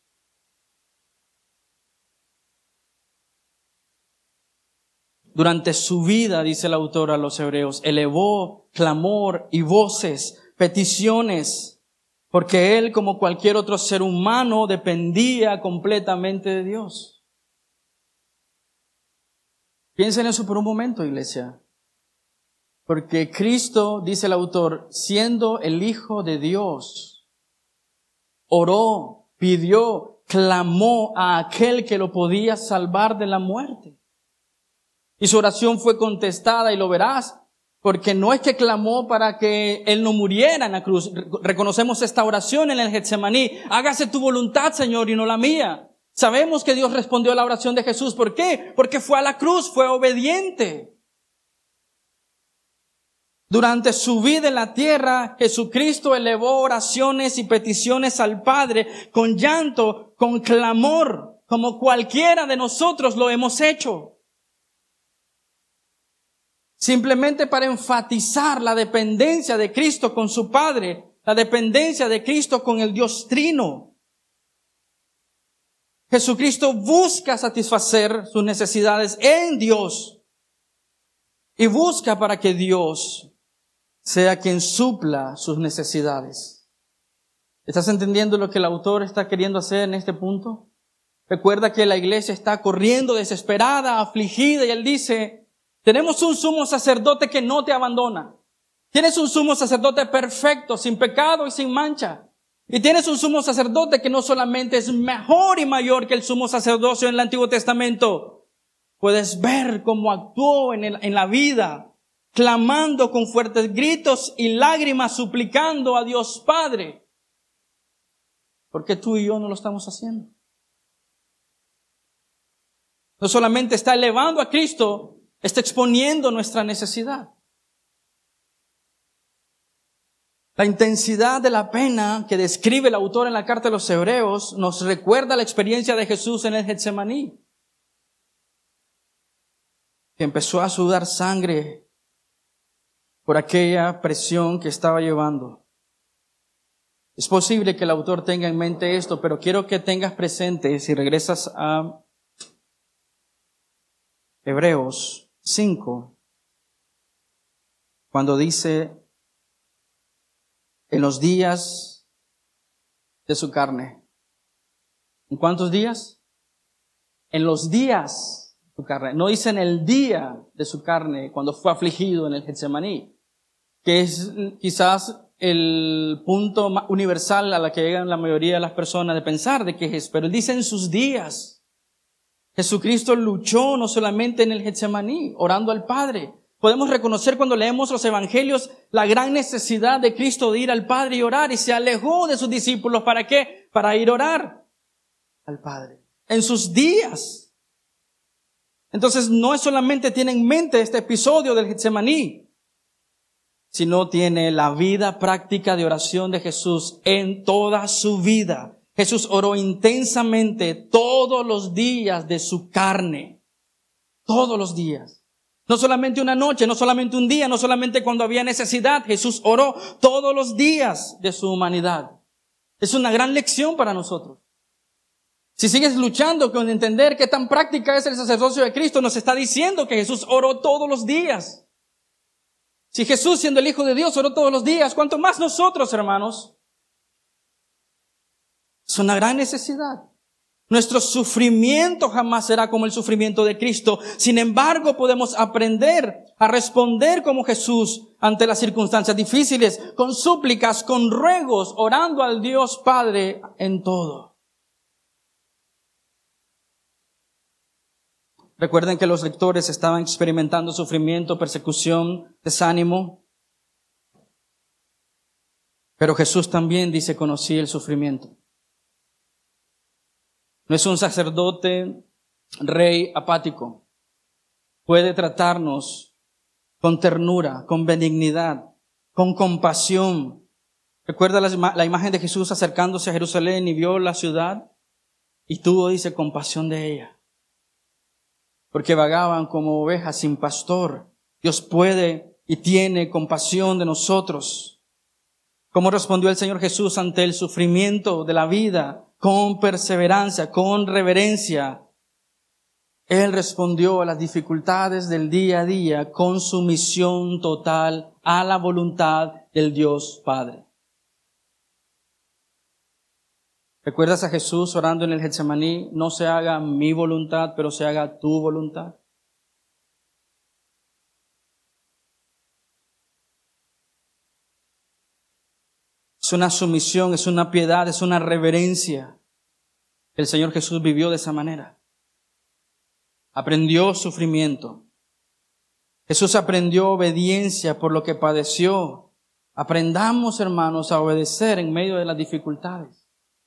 Durante su vida, dice el autor a los Hebreos, elevó clamor y voces, peticiones, porque él, como cualquier otro ser humano, dependía completamente de Dios. Piensen en eso por un momento, iglesia. Porque Cristo, dice el autor, siendo el Hijo de Dios, oró, pidió, clamó a aquel que lo podía salvar de la muerte. Y su oración fue contestada, y lo verás, porque no es que clamó para que él no muriera en la cruz. Reconocemos esta oración en el Getsemaní. Hágase tu voluntad, Señor, y no la mía. Sabemos que Dios respondió a la oración de Jesús. ¿Por qué? Porque fue a la cruz, fue obediente. Durante su vida en la tierra, Jesucristo elevó oraciones y peticiones al Padre con llanto, con clamor, como cualquiera de nosotros lo hemos hecho. Simplemente para enfatizar la dependencia de Cristo con su Padre, la dependencia de Cristo con el Dios Trino. Jesucristo busca satisfacer sus necesidades en Dios y busca para que Dios sea quien supla sus necesidades. ¿Estás entendiendo lo que el autor está queriendo hacer en este punto? Recuerda que la iglesia está corriendo desesperada, afligida, y él dice: tenemos un sumo sacerdote que no te abandona. Tienes un sumo sacerdote perfecto, sin pecado y sin mancha. Y tienes un sumo sacerdote que no solamente es mejor y mayor que el sumo sacerdocio en el Antiguo Testamento. Puedes ver cómo actuó en, el, en la vida, clamando con fuertes gritos y lágrimas, suplicando a Dios Padre. Porque tú y yo no lo estamos haciendo. No solamente está elevando a Cristo, está exponiendo nuestra necesidad. La intensidad de la pena que describe el autor en la carta de los Hebreos nos recuerda la experiencia de Jesús en el Getsemaní, que empezó a sudar sangre por aquella presión que estaba llevando. Es posible que el autor tenga en mente esto, pero quiero que tengas presente, si regresas a Hebreos cinco, cuando dice: en los días de su carne. ¿En cuántos días? En los días de su carne. No dice en el día de su carne, cuando fue afligido en el Getsemaní, que es quizás el punto universal a la que llegan la mayoría de las personas de pensar de que es, pero él dice en sus días. Jesucristo luchó no solamente en el Getsemaní, orando al Padre. Podemos reconocer cuando leemos los evangelios la gran necesidad de Cristo de ir al Padre y orar, y se alejó de sus discípulos. ¿Para qué? Para ir a orar al Padre. En sus días. Entonces no es solamente tiene en mente este episodio del Getsemaní, sino tiene la vida práctica de oración de Jesús en toda su vida. Jesús oró intensamente todos los días de su carne. Todos los días. No solamente una noche, no solamente un día, no solamente cuando había necesidad. Jesús oró todos los días de su humanidad. Es una gran lección para nosotros. Si sigues luchando con entender qué tan práctica es el sacerdocio de Cristo, nos está diciendo que Jesús oró todos los días. Si Jesús, siendo el Hijo de Dios, oró todos los días, ¿cuánto más nosotros, hermanos? Es una gran necesidad. Nuestro sufrimiento jamás será como el sufrimiento de Cristo. Sin embargo, podemos aprender a responder como Jesús ante las circunstancias difíciles, con súplicas, con ruegos, orando al Dios Padre en todo. Recuerden que los lectores estaban experimentando sufrimiento, persecución, desánimo. Pero Jesús también dice, conocí el sufrimiento. No es un sacerdote, rey apático. Puede tratarnos con ternura, con benignidad, con compasión. Recuerda la, la imagen de Jesús acercándose a Jerusalén y vio la ciudad y tuvo, dice, compasión de ella. Porque vagaban como ovejas sin pastor. Dios puede y tiene compasión de nosotros. ¿Cómo respondió el Señor Jesús ante el sufrimiento de la vida? Con perseverancia, con reverencia. Él respondió a las dificultades del día a día con sumisión total a la voluntad del Dios Padre. ¿Recuerdas a Jesús orando en el Getsemaní? No se haga mi voluntad, pero se haga tu voluntad. Es una sumisión, es una piedad, es una reverencia. El Señor Jesús vivió de esa manera. Aprendió sufrimiento. Jesús aprendió obediencia por lo que padeció. Aprendamos, hermanos, a obedecer en medio de las dificultades.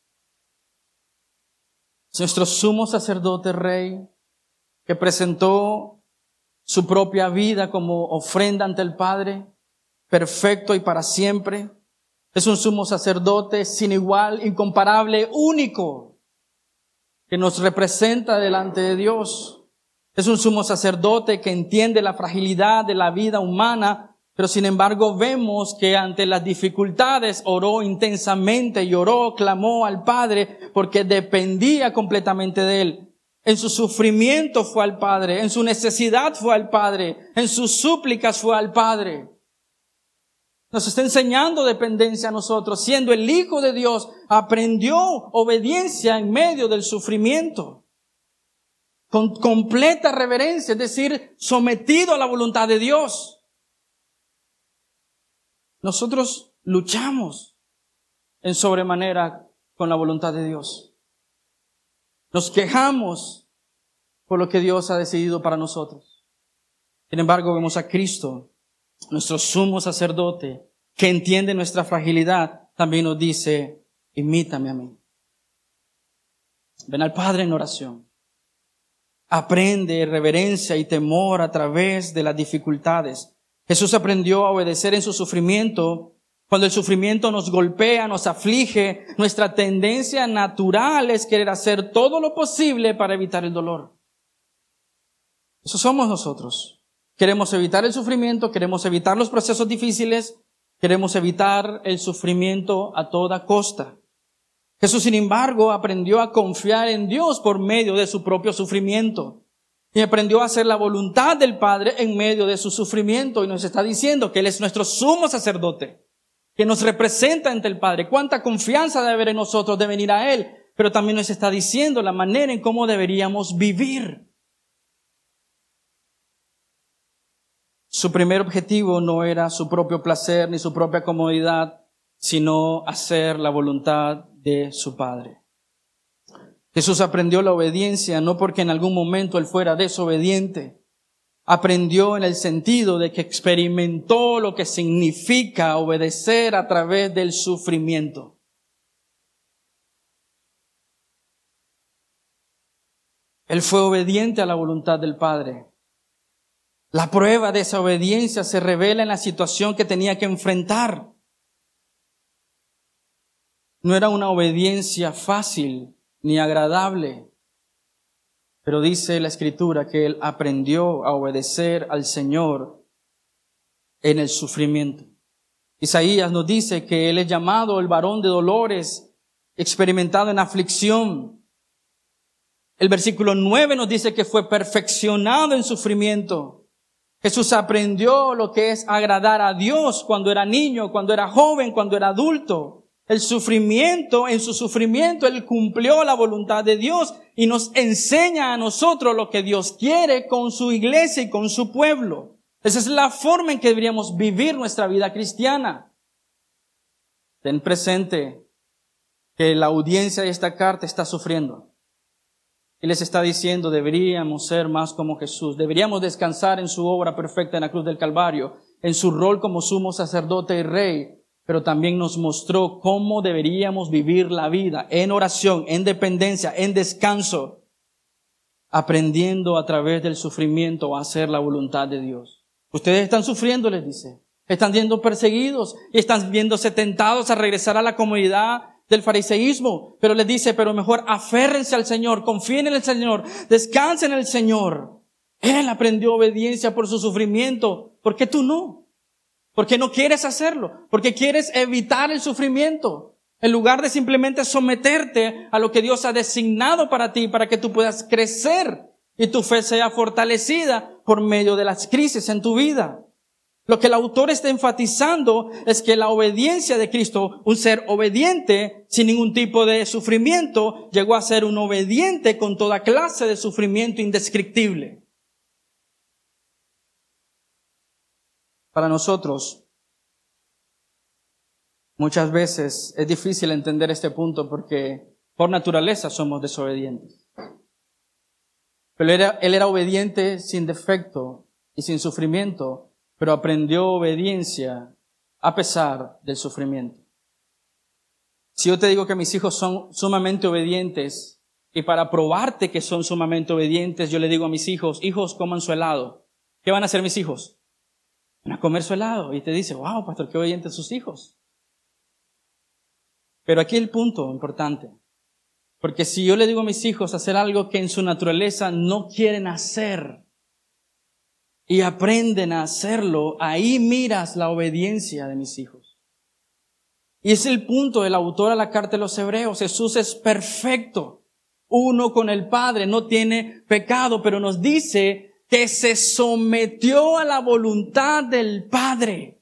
Nuestro sumo sacerdote rey, que presentó su propia vida como ofrenda ante el Padre, perfecto y para siempre, es un sumo sacerdote sin igual, incomparable, único, que nos representa delante de Dios. Es un sumo sacerdote que entiende la fragilidad de la vida humana, pero sin embargo vemos que ante las dificultades oró intensamente, lloró, clamó al Padre porque dependía completamente de Él. En su sufrimiento fue al Padre, en su necesidad fue al Padre, en sus súplicas fue al Padre. Nos está enseñando dependencia a nosotros. Siendo el Hijo de Dios, aprendió obediencia en medio del sufrimiento. Con completa reverencia, es decir, sometido a la voluntad de Dios. Nosotros luchamos en sobremanera con la voluntad de Dios. Nos quejamos por lo que Dios ha decidido para nosotros. Sin embargo, vemos a Cristo, nuestro sumo sacerdote, que entiende nuestra fragilidad, también nos dice, imítame a mí. Ven al Padre en oración. Aprende reverencia y temor a través de las dificultades. Jesús aprendió a obedecer en su sufrimiento. Cuando el sufrimiento nos golpea, nos aflige, nuestra tendencia natural es querer hacer todo lo posible para evitar el dolor. Eso somos nosotros. Queremos evitar el sufrimiento, queremos evitar los procesos difíciles, queremos evitar el sufrimiento a toda costa. Jesús, sin embargo, aprendió a confiar en Dios por medio de su propio sufrimiento. Y aprendió a hacer la voluntad del Padre en medio de su sufrimiento. Y nos está diciendo que Él es nuestro sumo sacerdote, que nos representa ante el Padre. Cuánta confianza debe haber en nosotros de venir a Él. Pero también nos está diciendo la manera en cómo deberíamos vivir. Su primer objetivo no era su propio placer ni su propia comodidad, sino hacer la voluntad de su Padre. Jesús aprendió la obediencia no porque en algún momento Él fuera desobediente. Aprendió en el sentido de que experimentó lo que significa obedecer a través del sufrimiento. Él fue obediente a la voluntad del Padre. La prueba de esa obediencia se revela en la situación que tenía que enfrentar. No era una obediencia fácil ni agradable, pero dice la Escritura que Él aprendió a obedecer al Señor en el sufrimiento. Isaías nos dice que Él es llamado el varón de dolores, experimentado en aflicción. El versículo nueve nos dice que fue perfeccionado en sufrimiento. Jesús aprendió lo que es agradar a Dios cuando era niño, cuando era joven, cuando era adulto. El sufrimiento, en su sufrimiento, Él cumplió la voluntad de Dios y nos enseña a nosotros lo que Dios quiere con su iglesia y con su pueblo. Esa es la forma en que deberíamos vivir nuestra vida cristiana. Ten presente que la audiencia de esta carta está sufriendo. Y les está diciendo, deberíamos ser más como Jesús. Deberíamos descansar en su obra perfecta en la cruz del Calvario, en su rol como sumo sacerdote y rey. Pero también nos mostró cómo deberíamos vivir la vida en oración, en dependencia, en descanso, aprendiendo a través del sufrimiento a hacer la voluntad de Dios. Ustedes están sufriendo, les dice. Están siendo perseguidos y están viéndose tentados a regresar a la comunidad del fariseísmo. Pero les dice, pero mejor aférrense al Señor, confíen en el Señor, descansen en el Señor. Él aprendió obediencia por su sufrimiento. ¿Por qué tú no? Porque no quieres hacerlo, porque quieres evitar el sufrimiento, en lugar de simplemente someterte a lo que Dios ha designado para ti, para que tú puedas crecer y tu fe sea fortalecida por medio de las crisis en tu vida. Lo que el autor está enfatizando es que la obediencia de Cristo, un ser obediente sin ningún tipo de sufrimiento, llegó a ser un obediente con toda clase de sufrimiento indescriptible. Para nosotros, muchas veces es difícil entender este punto porque por naturaleza somos desobedientes. Pero él era, él era obediente sin defecto y sin sufrimiento, pero aprendió obediencia a pesar del sufrimiento. Si yo te digo que mis hijos son sumamente obedientes y para probarte que son sumamente obedientes, yo le digo a mis hijos, hijos, coman su helado. ¿Qué van a hacer mis hijos? Van a comer su helado. Y te dice, wow, pastor, qué obedientes sus hijos. Pero aquí el punto importante. Porque si yo le digo a mis hijos hacer algo que en su naturaleza no quieren hacer y aprenden a hacerlo, ahí miras la obediencia de mis hijos. Y es el punto del autor a la carta de los Hebreos. Jesús es perfecto, uno con el Padre, no tiene pecado, pero nos dice que se sometió a la voluntad del Padre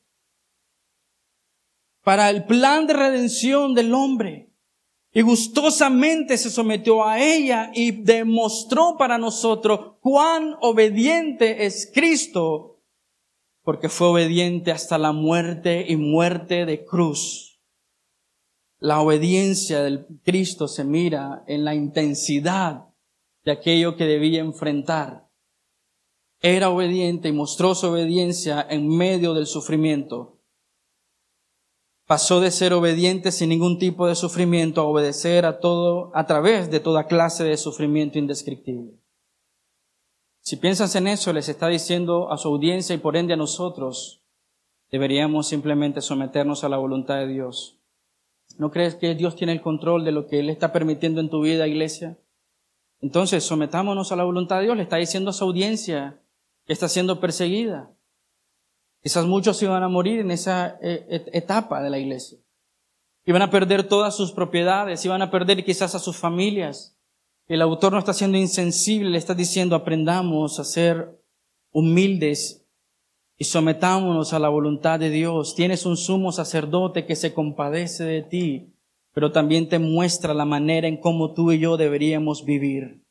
para el plan de redención del hombre. Y gustosamente se sometió a ella y demostró para nosotros cuán obediente es Cristo, porque fue obediente hasta la muerte y muerte de cruz. La obediencia del Cristo se mira en la intensidad de aquello que debía enfrentar. Era obediente y mostró su obediencia en medio del sufrimiento. Pasó de ser obediente sin ningún tipo de sufrimiento a obedecer a todo, a través de toda clase de sufrimiento indescriptible. Si piensas en eso, les está diciendo a su audiencia y por ende a nosotros, deberíamos simplemente someternos a la voluntad de Dios. ¿No crees que Dios tiene el control de lo que Él está permitiendo en tu vida, iglesia? Entonces, sometámonos a la voluntad de Dios. Le está diciendo a su audiencia que está siendo perseguida. Quizás muchos iban a morir en esa eh, etapa de la iglesia. Iban a perder todas sus propiedades, iban a perder quizás a sus familias. El autor no está siendo insensible, le está diciendo aprendamos a ser humildes y sometámonos a la voluntad de Dios. Tienes un sumo sacerdote que se compadece de ti, pero también te muestra la manera en cómo tú y yo deberíamos vivir.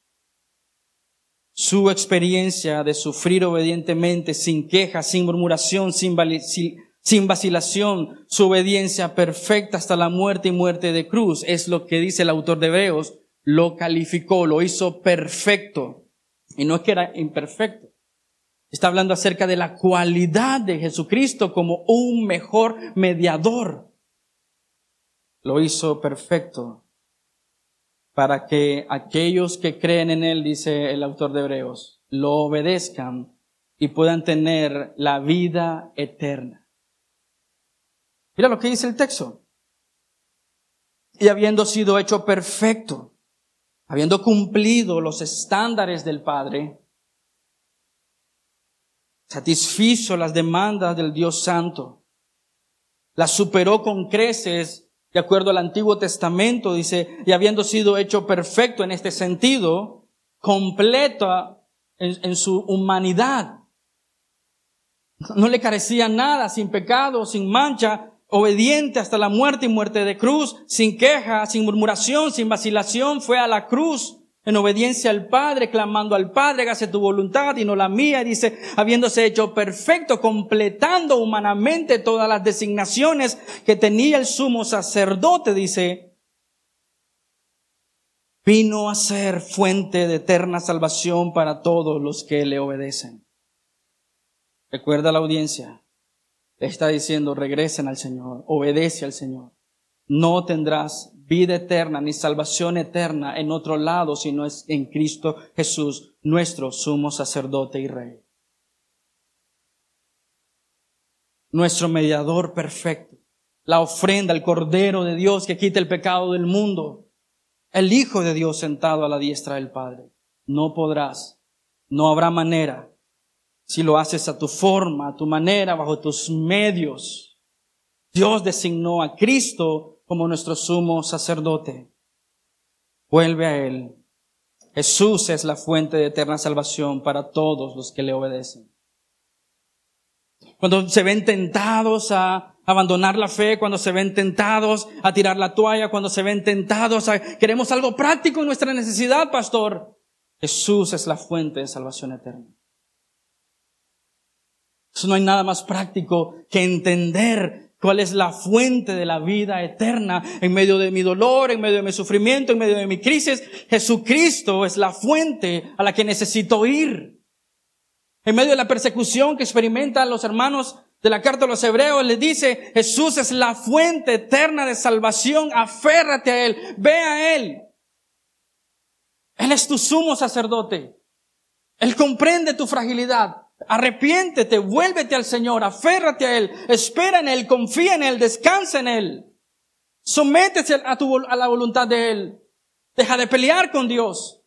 Su experiencia de sufrir obedientemente, sin queja, sin murmuración, sin, sin vacilación, su obediencia perfecta hasta la muerte y muerte de cruz, es lo que dice el autor de Hebreos, lo calificó, lo hizo perfecto. Y no es que era imperfecto. Está hablando acerca de la cualidad de Jesucristo como un mejor mediador. Lo hizo perfecto para que aquellos que creen en Él, dice el autor de Hebreos, lo obedezcan y puedan tener la vida eterna. Mira lo que dice el texto. Y habiendo sido hecho perfecto, habiendo cumplido los estándares del Padre, satisfizo las demandas del Dios Santo, las superó con creces. De acuerdo al Antiguo Testamento, dice, y habiendo sido hecho perfecto en este sentido, completo en, en su humanidad, No le carecía nada, sin pecado, sin mancha, obediente hasta la muerte y muerte de cruz, sin queja, sin murmuración, sin vacilación, fue a la cruz en obediencia al Padre, clamando al Padre, hágase tu voluntad y no la mía, dice, habiéndose hecho perfecto, completando humanamente todas las designaciones que tenía el sumo sacerdote, dice, vino a ser fuente de eterna salvación para todos los que le obedecen. Recuerda la audiencia, está diciendo, regresen al Señor, obedece al Señor. No tendrás vida eterna ni salvación eterna en otro lado, sino es en Cristo Jesús, nuestro sumo sacerdote y rey. Nuestro mediador perfecto, la ofrenda, el Cordero de Dios que quita el pecado del mundo, el Hijo de Dios sentado a la diestra del Padre. No podrás, no habrá manera. Si lo haces a tu forma, a tu manera, bajo tus medios. Dios designó a Cristo como nuestro sumo sacerdote. Vuelve a Él. Jesús es la fuente de eterna salvación para todos los que le obedecen. Cuando se ven tentados a abandonar la fe, cuando se ven tentados a tirar la toalla, cuando se ven tentados a queremos algo práctico en nuestra necesidad, pastor. Jesús es la fuente de salvación eterna. Eso no hay nada más práctico que entender cuál es la fuente de la vida eterna en medio de mi dolor, en medio de mi sufrimiento, en medio de mi crisis. Jesucristo es la fuente a la que necesito ir. En medio de la persecución que experimentan los hermanos de la carta a los Hebreos, les dice, Jesús es la fuente eterna de salvación. Aférrate a Él, ve a Él. Él es tu sumo sacerdote. Él comprende tu fragilidad. Arrepiéntete, vuélvete al Señor, aférrate a Él, espera en Él, confía en Él, descansa en Él. Sométete a, tu, a la voluntad de Él. Deja de pelear con Dios.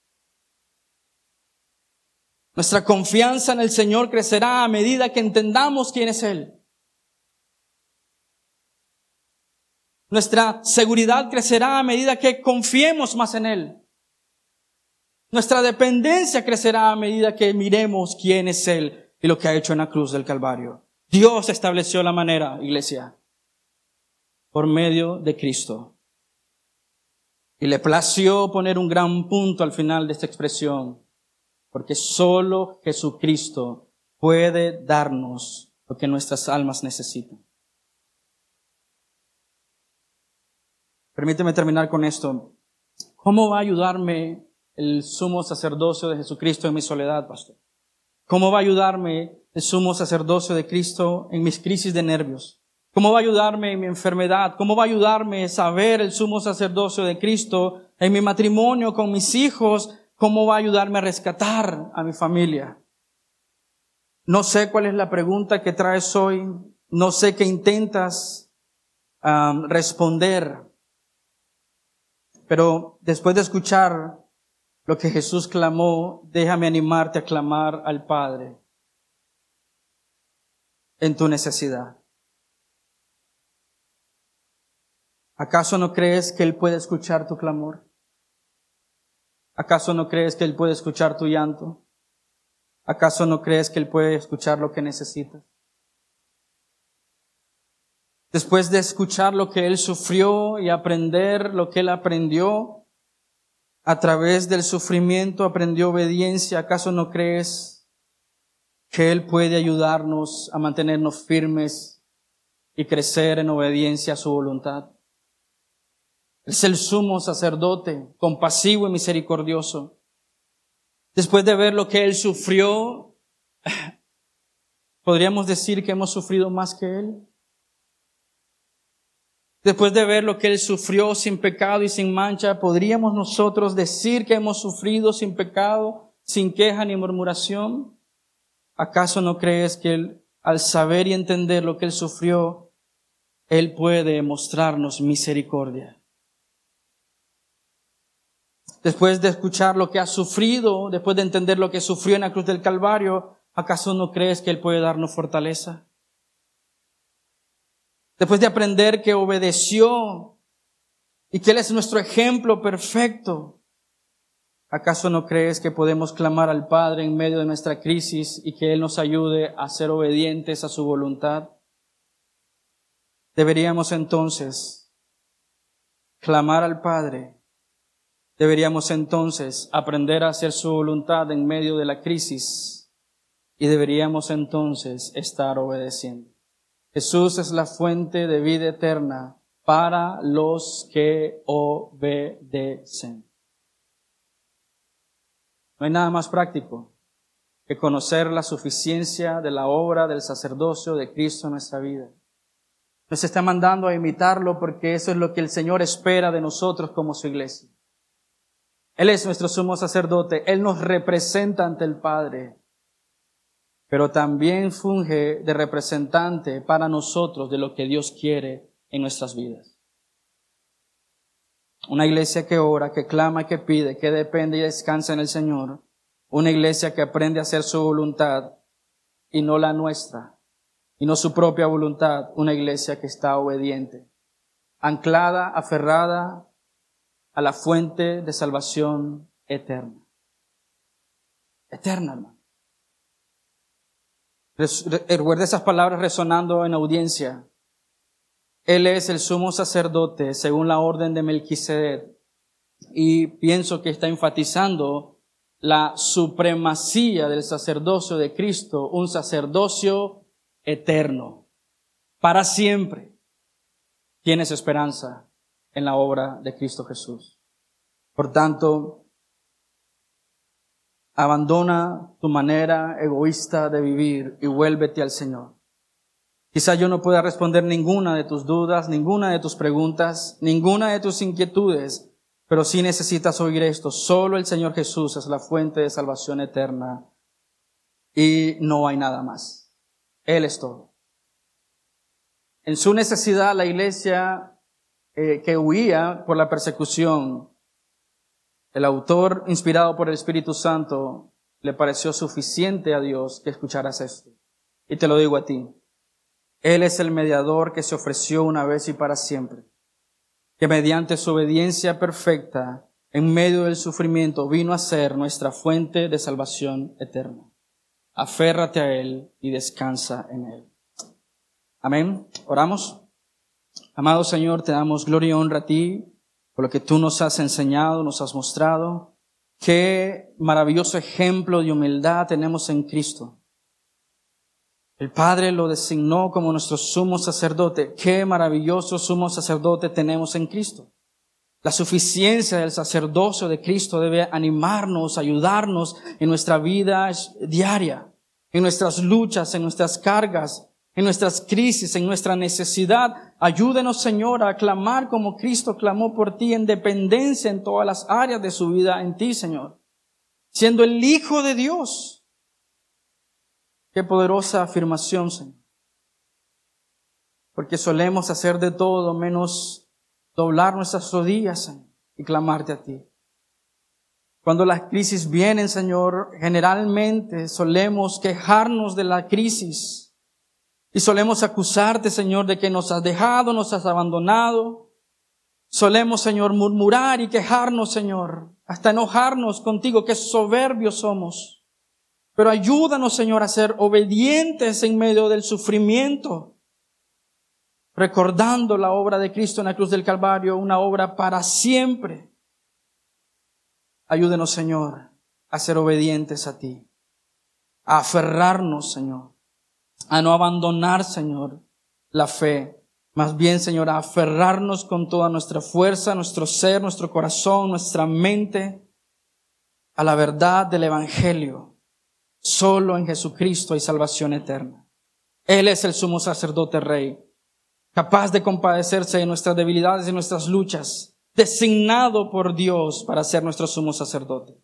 Nuestra confianza en el Señor crecerá a medida que entendamos quién es Él. Nuestra seguridad crecerá a medida que confiemos más en Él. Nuestra dependencia crecerá a medida que miremos quién es Él y lo que ha hecho en la cruz del Calvario. Dios estableció la manera, iglesia, por medio de Cristo. Y le plació poner un gran punto al final de esta expresión, porque solo Jesucristo puede darnos lo que nuestras almas necesitan. Permíteme terminar con esto. ¿Cómo va a ayudarme el sumo sacerdocio de Jesucristo en mi soledad, pastor? ¿Cómo va a ayudarme el sumo sacerdocio de Cristo en mis crisis de nervios? ¿Cómo va a ayudarme en mi enfermedad? ¿Cómo va a ayudarme saber el sumo sacerdocio de Cristo en mi matrimonio con mis hijos? ¿Cómo va a ayudarme a rescatar a mi familia? No sé cuál es la pregunta que traes hoy. No sé qué intentas um, responder. Pero después de escuchar lo que Jesús clamó, déjame animarte a clamar al Padre en tu necesidad. ¿Acaso no crees que Él puede escuchar tu clamor? ¿Acaso no crees que Él puede escuchar tu llanto? ¿Acaso no crees que Él puede escuchar lo que necesitas? Después de escuchar lo que Él sufrió y aprender lo que Él aprendió, a través del sufrimiento aprendió obediencia. ¿Acaso no crees que Él puede ayudarnos a mantenernos firmes y crecer en obediencia a su voluntad? Es el sumo sacerdote, compasivo y misericordioso. Después de ver lo que Él sufrió, ¿podríamos decir que hemos sufrido más que Él? Después de ver lo que Él sufrió sin pecado y sin mancha, ¿podríamos nosotros decir que hemos sufrido sin pecado, sin queja ni murmuración? ¿Acaso no crees que Él, al saber y entender lo que Él sufrió, Él puede mostrarnos misericordia? Después de escuchar lo que ha sufrido, después de entender lo que sufrió en la cruz del Calvario, ¿acaso no crees que Él puede darnos fortaleza? Después de aprender que obedeció y que Él es nuestro ejemplo perfecto, ¿Acaso no crees que podemos clamar al Padre en medio de nuestra crisis y que Él nos ayude a ser obedientes a su voluntad? Deberíamos entonces clamar al Padre. Deberíamos entonces aprender a hacer su voluntad en medio de la crisis y deberíamos entonces estar obedeciendo. Jesús es la fuente de vida eterna para los que obedecen. No hay nada más práctico que conocer la suficiencia de la obra del sacerdocio de Cristo en nuestra vida. Nos está mandando a imitarlo porque eso es lo que el Señor espera de nosotros como su iglesia. Él es nuestro sumo sacerdote, Él nos representa ante el Padre, pero también funge de representante para nosotros de lo que Dios quiere en nuestras vidas. Una iglesia que ora, que clama, que pide, que depende y descansa en el Señor. Una iglesia que aprende a hacer su voluntad y no la nuestra, y no su propia voluntad. Una iglesia que está obediente, anclada, aferrada a la fuente de salvación eterna. Eterna, hermano. Recuerda esas palabras resonando en audiencia. Él es el sumo sacerdote según la orden de Melquisedec. Y pienso que está enfatizando la supremacía del sacerdocio de Cristo, un sacerdocio eterno, para siempre. Tienes esperanza en la obra de Cristo Jesús. Por tanto, abandona tu manera egoísta de vivir y vuélvete al Señor. Quizá yo no pueda responder ninguna de tus dudas, ninguna de tus preguntas, ninguna de tus inquietudes, pero sí necesitas oír esto. Solo el Señor Jesús es la fuente de salvación eterna y no hay nada más. Él es todo. En su necesidad, la iglesia eh, que huía por la persecución, el autor, inspirado por el Espíritu Santo, le pareció suficiente a Dios que escucharas esto. Y te lo digo a ti. Él es el mediador que se ofreció una vez y para siempre, que mediante su obediencia perfecta, en medio del sufrimiento, vino a ser nuestra fuente de salvación eterna. Aférrate a Él y descansa en Él. Amén. Oramos. Amado Señor, te damos gloria y honra a ti por lo que tú nos has enseñado, nos has mostrado. Qué maravilloso ejemplo de humildad tenemos en Cristo. El Padre lo designó como nuestro sumo sacerdote. Qué maravilloso sumo sacerdote tenemos en Cristo. La suficiencia del sacerdocio de Cristo debe animarnos, ayudarnos en nuestra vida diaria, en nuestras luchas, en nuestras cargas, en nuestras crisis, en nuestra necesidad. Ayúdenos, Señor, a clamar como Cristo clamó por ti en dependencia en todas las áreas de su vida en ti, Señor. Siendo el Hijo de Dios. Qué poderosa afirmación, Señor. Porque solemos hacer de todo menos doblar nuestras rodillas, Señor, y clamarte a ti. Cuando las crisis vienen, Señor, generalmente solemos quejarnos de la crisis y solemos acusarte, Señor, de que nos has dejado, nos has abandonado. Solemos, Señor, murmurar y quejarnos, Señor, hasta enojarnos contigo, que soberbios somos. Pero ayúdanos, Señor, a ser obedientes en medio del sufrimiento, recordando la obra de Cristo en la cruz del Calvario, una obra para siempre. Ayúdenos, Señor, a ser obedientes a ti, a aferrarnos, Señor, a no abandonar, Señor, la fe. Más bien, Señor, a aferrarnos con toda nuestra fuerza, nuestro ser, nuestro corazón, nuestra mente, a la verdad del Evangelio. Solo en Jesucristo hay salvación eterna. Él es el sumo sacerdote rey, capaz de compadecerse de nuestras debilidades y nuestras luchas, designado por Dios para ser nuestro sumo sacerdote.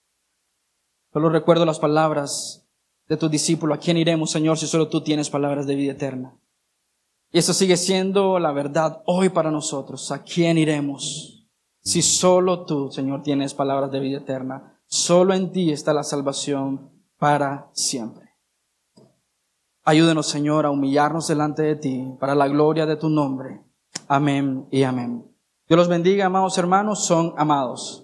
Solo recuerdo las palabras de tu discípulo: ¿a quién iremos, Señor, si solo tú tienes palabras de vida eterna? Y eso sigue siendo la verdad hoy para nosotros. ¿A quién iremos si solo tú, Señor, tienes palabras de vida eterna? Solo en ti está la salvación para siempre. Ayúdenos, Señor, a humillarnos delante de ti para la gloria de tu nombre. Amén y amén. Dios los bendiga, amados hermanos, son amados.